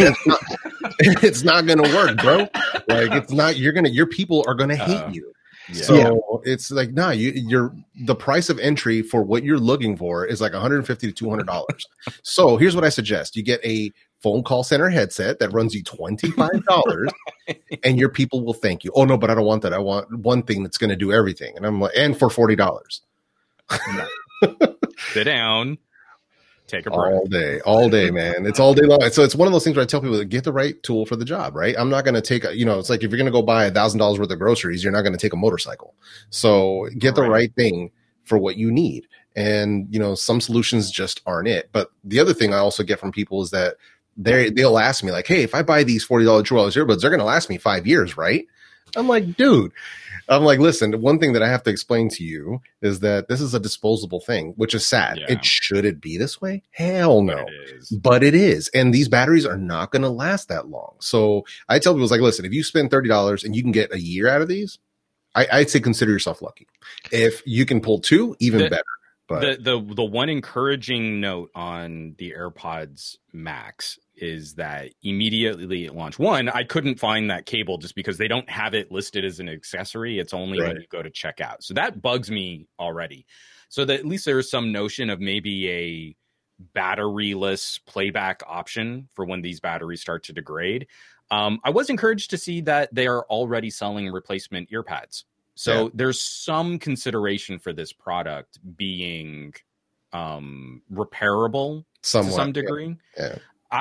it's not going to work, bro. Like, it's not, your people are going to hate you. Yeah. So it's like, nah, you're the price of entry for what you're looking for is like $150 to $200. So here's what I suggest. You get a phone call center headset that runs you $25 and your people will thank you. Oh no, but I don't want that. I want one thing that's going to do everything. And I'm like, and for $40. Sit down. Take a break. All day, man. It's all day long. So it's one of those things where I tell people to get the right tool for the job, right? I'm not going to take it's like if you're going to go buy $1,000 worth of groceries, you're not going to take a motorcycle. So get the right thing for what you need. And, you know, some solutions just aren't it. But the other thing I also get from people is that they'll ask me like, hey, if I buy these $40 True Wireless earbuds, they're going to last me 5 years, right? I'm like, dude. I'm like, listen, one thing that I have to explain to you is that this is a disposable thing, which is sad. Yeah. Should it be this way? Hell no. But it is. And these batteries are not going to last that long. So I tell people, it's like, listen, if you spend $30 and you can get a year out of these, I'd say consider yourself lucky. If you can pull two, even better. But the one encouraging note on the AirPods Max is that immediately at launch, one, I couldn't find that cable just because they don't have it listed as an accessory. It's only when you go to checkout. So that bugs me already. So that at least there's some notion of maybe a batteryless playback option for when these batteries start to degrade. I was encouraged to see that they are already selling replacement ear pads. So there's some consideration for this product being repairable Somewhat, to some degree. Yeah.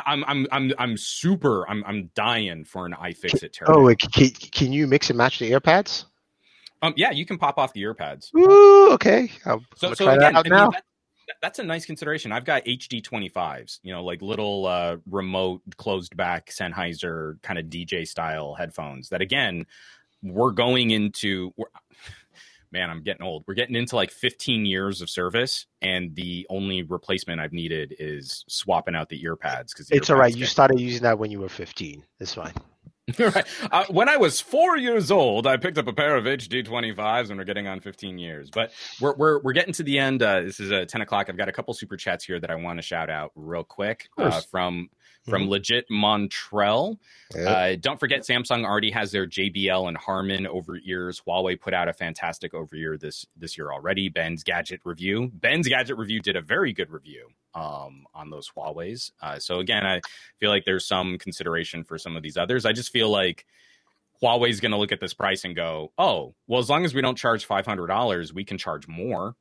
I'm dying for an iFixit teardown. Oh, can you mix and match the AirPads? Yeah, you can pop off the ear pads. Ooh, okay. So try again, that out now. That's a nice consideration. I've got HD 25s, like little remote closed back Sennheiser kind of DJ style headphones that, again, we're going into. Man, I'm getting old. We're getting into like 15 years of service, and the only replacement I've needed is swapping out the ear pads. It's all right. You started using that when you were 15. It's fine. Right. When I was 4 years old, I picked up a pair of HD 25s, and we're getting on 15 years. But we're getting to the end. This is 10 o'clock. I've got a couple super chats here that I want to shout out real quick from Legit Montrell. Yep. Don't forget, Samsung already has their JBL and Harman over ears. Huawei put out a fantastic over ear this year already. Ben's Gadget Review did a very good review on those Huawei's. So again, I feel like there's some consideration for some of these others. I just feel like Huawei's going to look at this price and go, oh, well, as long as we don't charge $500, we can charge more.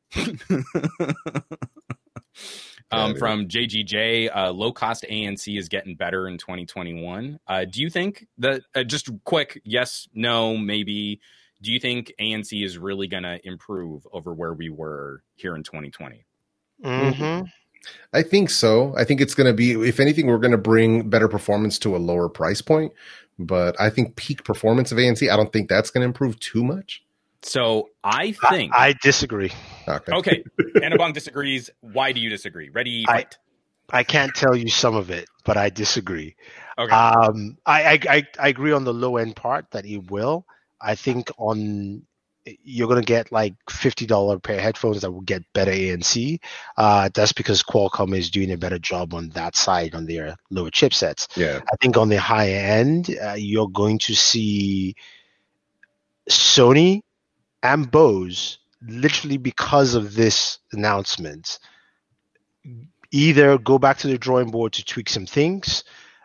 From JGJ, low-cost ANC is getting better in 2021. Do you think that, just quick, yes, no, maybe, do you think ANC is really going to improve over where we were here in 2020? Mm-hmm. I think so. I think it's going to be, if anything, we're going to bring better performance to a lower price point. But I think peak performance of ANC, I don't think that's going to improve too much. So I think I disagree. Okay. Annabong disagrees. Why do you disagree? Ready? Fight. I can't tell you some of it, but I disagree. Okay. I agree on the low end part that it will. I think you're going to get like $50 pair of headphones that will get better ANC. That's because Qualcomm is doing a better job on that side on their lower chipsets. Yeah. I think on the high end, you're going to see Sony and Bose, literally because of this announcement, either go back to the drawing board to tweak some things,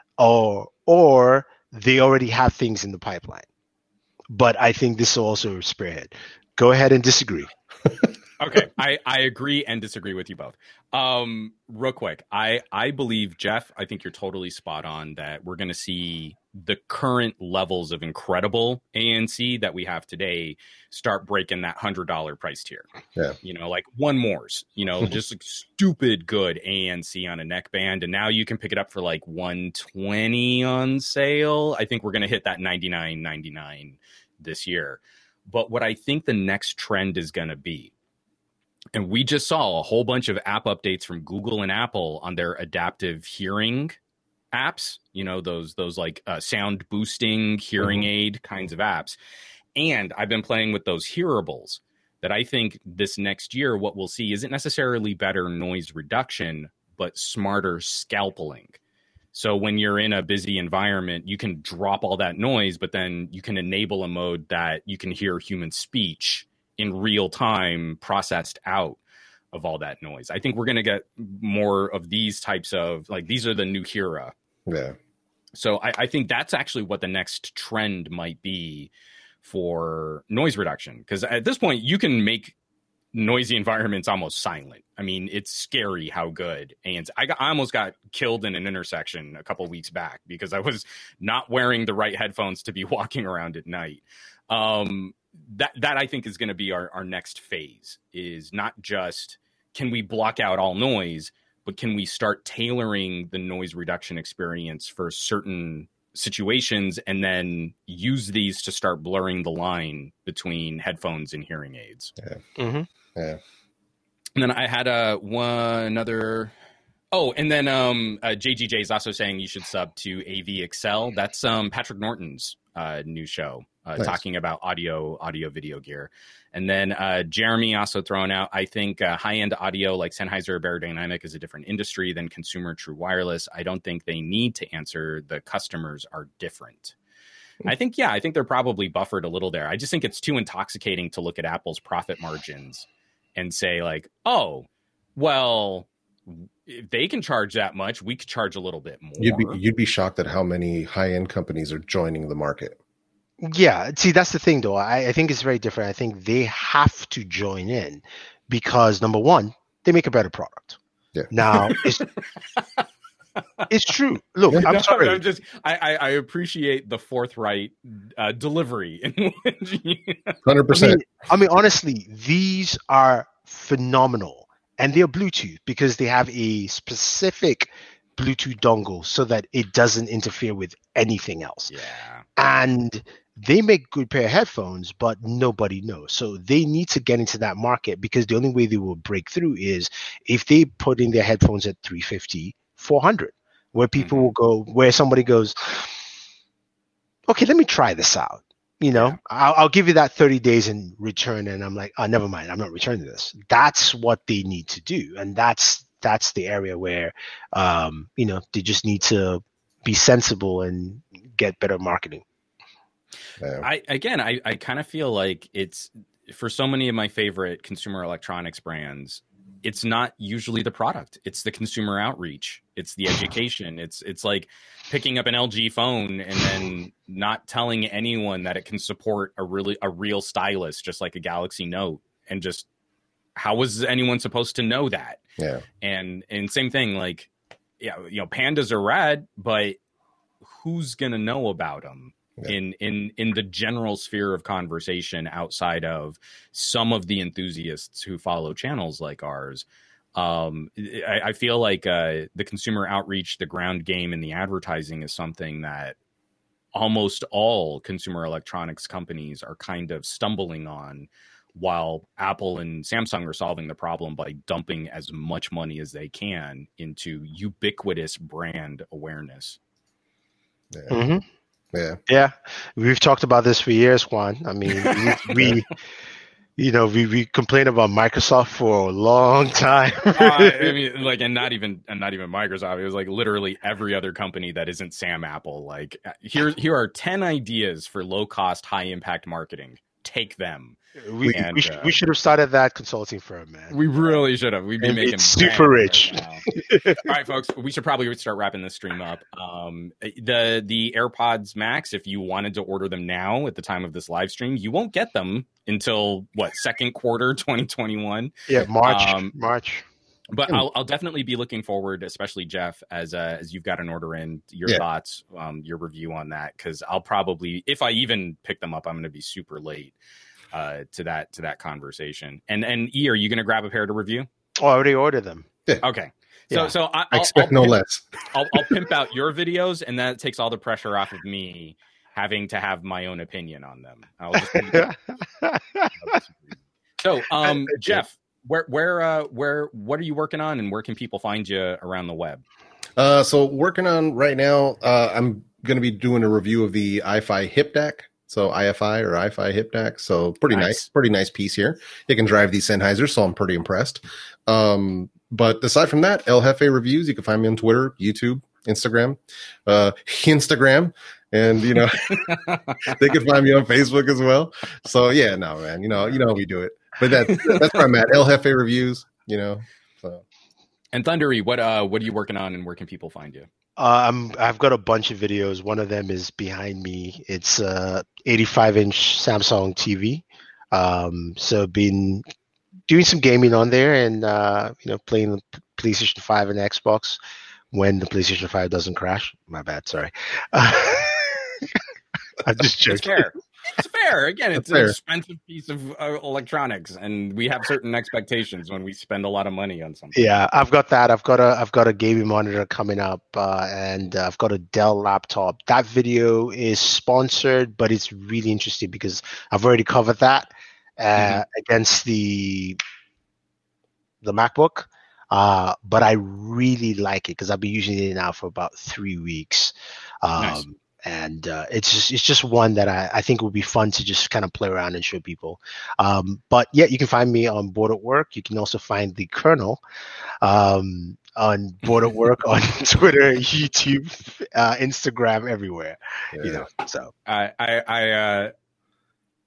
or they already have things in the pipeline. But I think this will also spearhead. Go ahead and disagree. Okay, I agree and disagree with you both. Real quick, I believe, Jeff, I think you're totally spot on that we're going to see the current levels of incredible ANC that we have today start breaking that $100 price tier. Yeah. Like One More's, just like stupid good ANC on a neckband. And now you can pick it up for like $120 on sale. I think we're going to hit that $99.99 this year. But what I think the next trend is going to be, and we just saw a whole bunch of app updates from Google and Apple on their adaptive hearing apps, those like sound boosting hearing aid kinds of apps. And I've been playing with those hearables that I think this next year, what we'll see isn't necessarily better noise reduction, but smarter scalpeling. So when you're in a busy environment, you can drop all that noise, but then you can enable a mode that you can hear human speech in real time processed out of all that noise. I think we're going to get more of these types of, like, these are the new Hera. Yeah. So I think that's actually what the next trend might be for noise reduction. Because at this point, you can make noisy environments almost silent. I mean, it's scary how good. And I almost got killed in an intersection a couple of weeks back because I was not wearing the right headphones to be walking around at night. That I think is going to be our next phase, is not just can we block out all noise, but can we start tailoring the noise reduction experience for certain situations and then use these to start blurring the line between headphones and hearing aids. Yeah. Mm-hmm. Yeah. And then I had another. Oh, and then JGJ is also saying you should sub to AV Excel. That's Patrick Norton's new show Nice. talking about audio video gear. And then Jeremy also throwing out, I think high-end audio like Sennheiser or Beyerdynamic is a different industry than consumer true wireless. I don't think they need to answer the customers are different. I think they're probably buffered a little there. I just think it's too intoxicating to look at Apple's profit margins and say like, oh, well, if they can charge that much, we could charge a little bit more. You'd be shocked at how many high-end companies are joining the market. Yeah, see, that's the thing, though. I think it's very different. I think they have to join in because, number one, they make a better product. Yeah. Now, it's true. Look, I'm sorry. I appreciate the forthright delivery. 100%. I mean, honestly, these are phenomenal, and they're Bluetooth because they have a specific Bluetooth dongle so that it doesn't interfere with anything else. Yeah. And they make good pair of headphones, but nobody knows. So they need to get into that market because the only way they will break through is if they put in their headphones at 350, 400, where people will go, where somebody goes, okay, let me try this out. I'll give you that 30 days in return. And I'm like, oh, never mind. I'm not returning this. That's what they need to do. And that's the area where, they just need to be sensible and get better marketing. Yeah. I kind of feel like it's for so many of my favorite consumer electronics brands, it's not usually the product. It's the consumer outreach. It's the education. It's like picking up an LG phone and then not telling anyone that it can support a real stylus, just like a Galaxy Note. And just how was anyone supposed to know that? Yeah. And same thing, like, yeah, pandas are rad, but who's going to know about them? Yeah. In the general sphere of conversation outside of some of the enthusiasts who follow channels like ours. I feel like the consumer outreach, the ground game, and the advertising is something that almost all consumer electronics companies are kind of stumbling on, while Apple and Samsung are solving the problem by dumping as much money as they can into ubiquitous brand awareness. Yeah. Mm-hmm. Yeah, we've talked about this for years, Juan. I mean, we complained about Microsoft for a long time. And not even Microsoft. It was like literally every other company that isn't Sam Apple. Like, here are 10 ideas for low cost, high impact marketing. Take them. We should have started that consulting firm, man. We really should have. We'd be making super rich. Right. All right, folks, we should probably start wrapping this stream up. The AirPods Max, if you wanted to order them now at the time of this live stream, you won't get them until second quarter 2021. Yeah, March. But I'll definitely be looking forward, especially Jeff, as you've got an order in, your thoughts, your review on that, because I'll probably, if I even pick them up, I'm going to be super late to that conversation. And E, are you going to grab a pair to review? Oh, I already ordered them. Yeah. Okay. Yeah. So I expect no less. I'll pimp out your videos, and that takes all the pressure off of me having to have my own opinion on them. I'll just so, Jeff. What are you working on, and where can people find you around the web? So working on right now, I'm going to be doing a review of the iFi Hip DAC. So iFi or iFi Hip DAC. So pretty nice piece here. It can drive these Sennheisers, so I'm pretty impressed. But aside from that, El Jefe Reviews, you can find me on Twitter, YouTube, Instagram, and they can find me on Facebook as well. So yeah, no, man, you know how we do it. But that's where I'm at. El Jefe Reviews, So. And Thundery, what are you working on, and where can people find you? I've got a bunch of videos. One of them is behind me. It's 85-inch Samsung TV. So been doing some gaming on there, and playing the PlayStation 5 and Xbox when the PlayStation 5 doesn't crash. My bad, sorry. I'm just joking. It's fair. It's fair. Again, it's an expensive piece of electronics, and we have certain expectations when we spend a lot of money on something. Yeah, I've got that. I've got a gaming monitor coming up, and I've got a Dell laptop. That video is sponsored, but it's really interesting because I've already covered that against the MacBook. But I really like it because I've been using it now for about 3 weeks. Nice. And it's just one that I think would be fun to just kind of play around and show people. But yeah, you can find me on Board at Work. You can also find the Colonel on Board at Work on Twitter, YouTube, Instagram, everywhere. Yeah. So I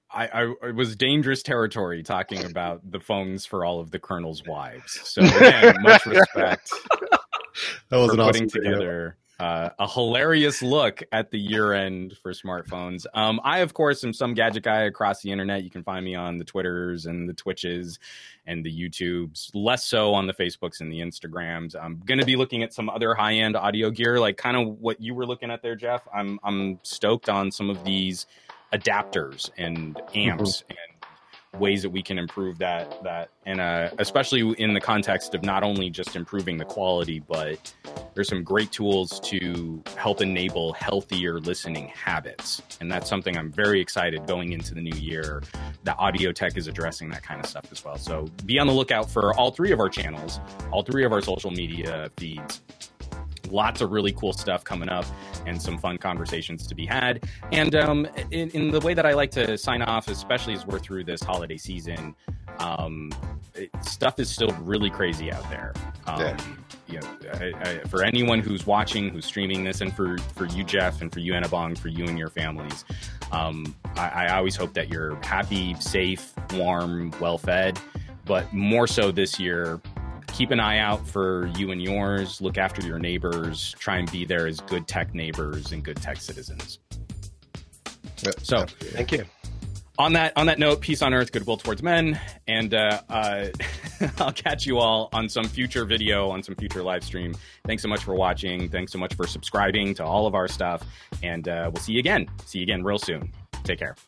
it was dangerous territory talking about the phones for all of the colonel's wives. So again, much respect That was for an putting awesome video. together a hilarious look at the year end for smartphones. I, of course, am some gadget guy across the internet. You can find me on the Twitters and the Twitches and the YouTubes, less so on the Facebooks and the Instagrams. I'm going to be looking at some other high end audio gear, like kind of what you were looking at there, Jeff. I'm stoked on some of these adapters and amps and ways that we can improve that and especially in the context of not only just improving the quality, but there's some great tools to help enable healthier listening habits, and that's something I'm very excited going into the new year that Audio Tech is addressing that kind of stuff as well. So be on the lookout for all three of our channels, all three of our social media feeds. Lots of really cool stuff coming up and some fun conversations to be had. And in the way that I like to sign off, especially as we're through this holiday season, stuff is still really crazy out there. For anyone who's watching, who's streaming this, and for you, Jeff, and for you, Annabong, for you and your families, I always hope that you're happy, safe, warm, well-fed, but more so this year, keep an eye out for you and yours. Look after your neighbors. Try and be there as good tech neighbors and good tech citizens. Yep. So, Thank you. On that note, peace on earth, goodwill towards men, and I'll catch you all on some future video, on some future live stream. Thanks so much for watching. Thanks so much for subscribing to all of our stuff, and we'll see you again. See you again real soon. Take care.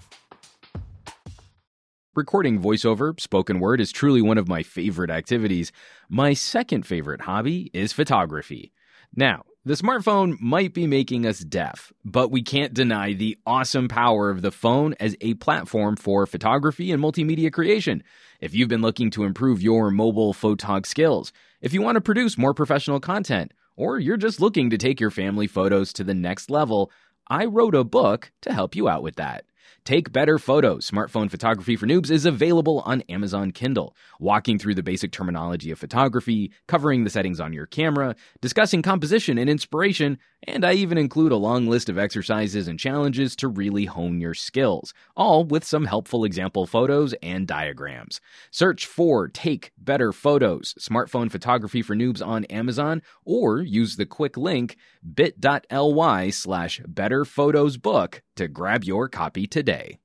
Recording voiceover, spoken word, is truly one of my favorite activities. My second favorite hobby is photography. Now, the smartphone might be making us deaf, but we can't deny the awesome power of the phone as a platform for photography and multimedia creation. If you've been looking to improve your mobile photog skills, if you want to produce more professional content, or you're just looking to take your family photos to the next level, I wrote a book to help you out with that. Take Better Photos, Smartphone Photography for Noobs is available on Amazon Kindle, walking through the basic terminology of photography, covering the settings on your camera, discussing composition and inspiration, and I even include a long list of exercises and challenges to really hone your skills, all with some helpful example photos and diagrams. Search for Take Better Photos, Smartphone Photography for Noobs on Amazon, or use the quick link bit.ly/betterphotosbook to grab your copy today.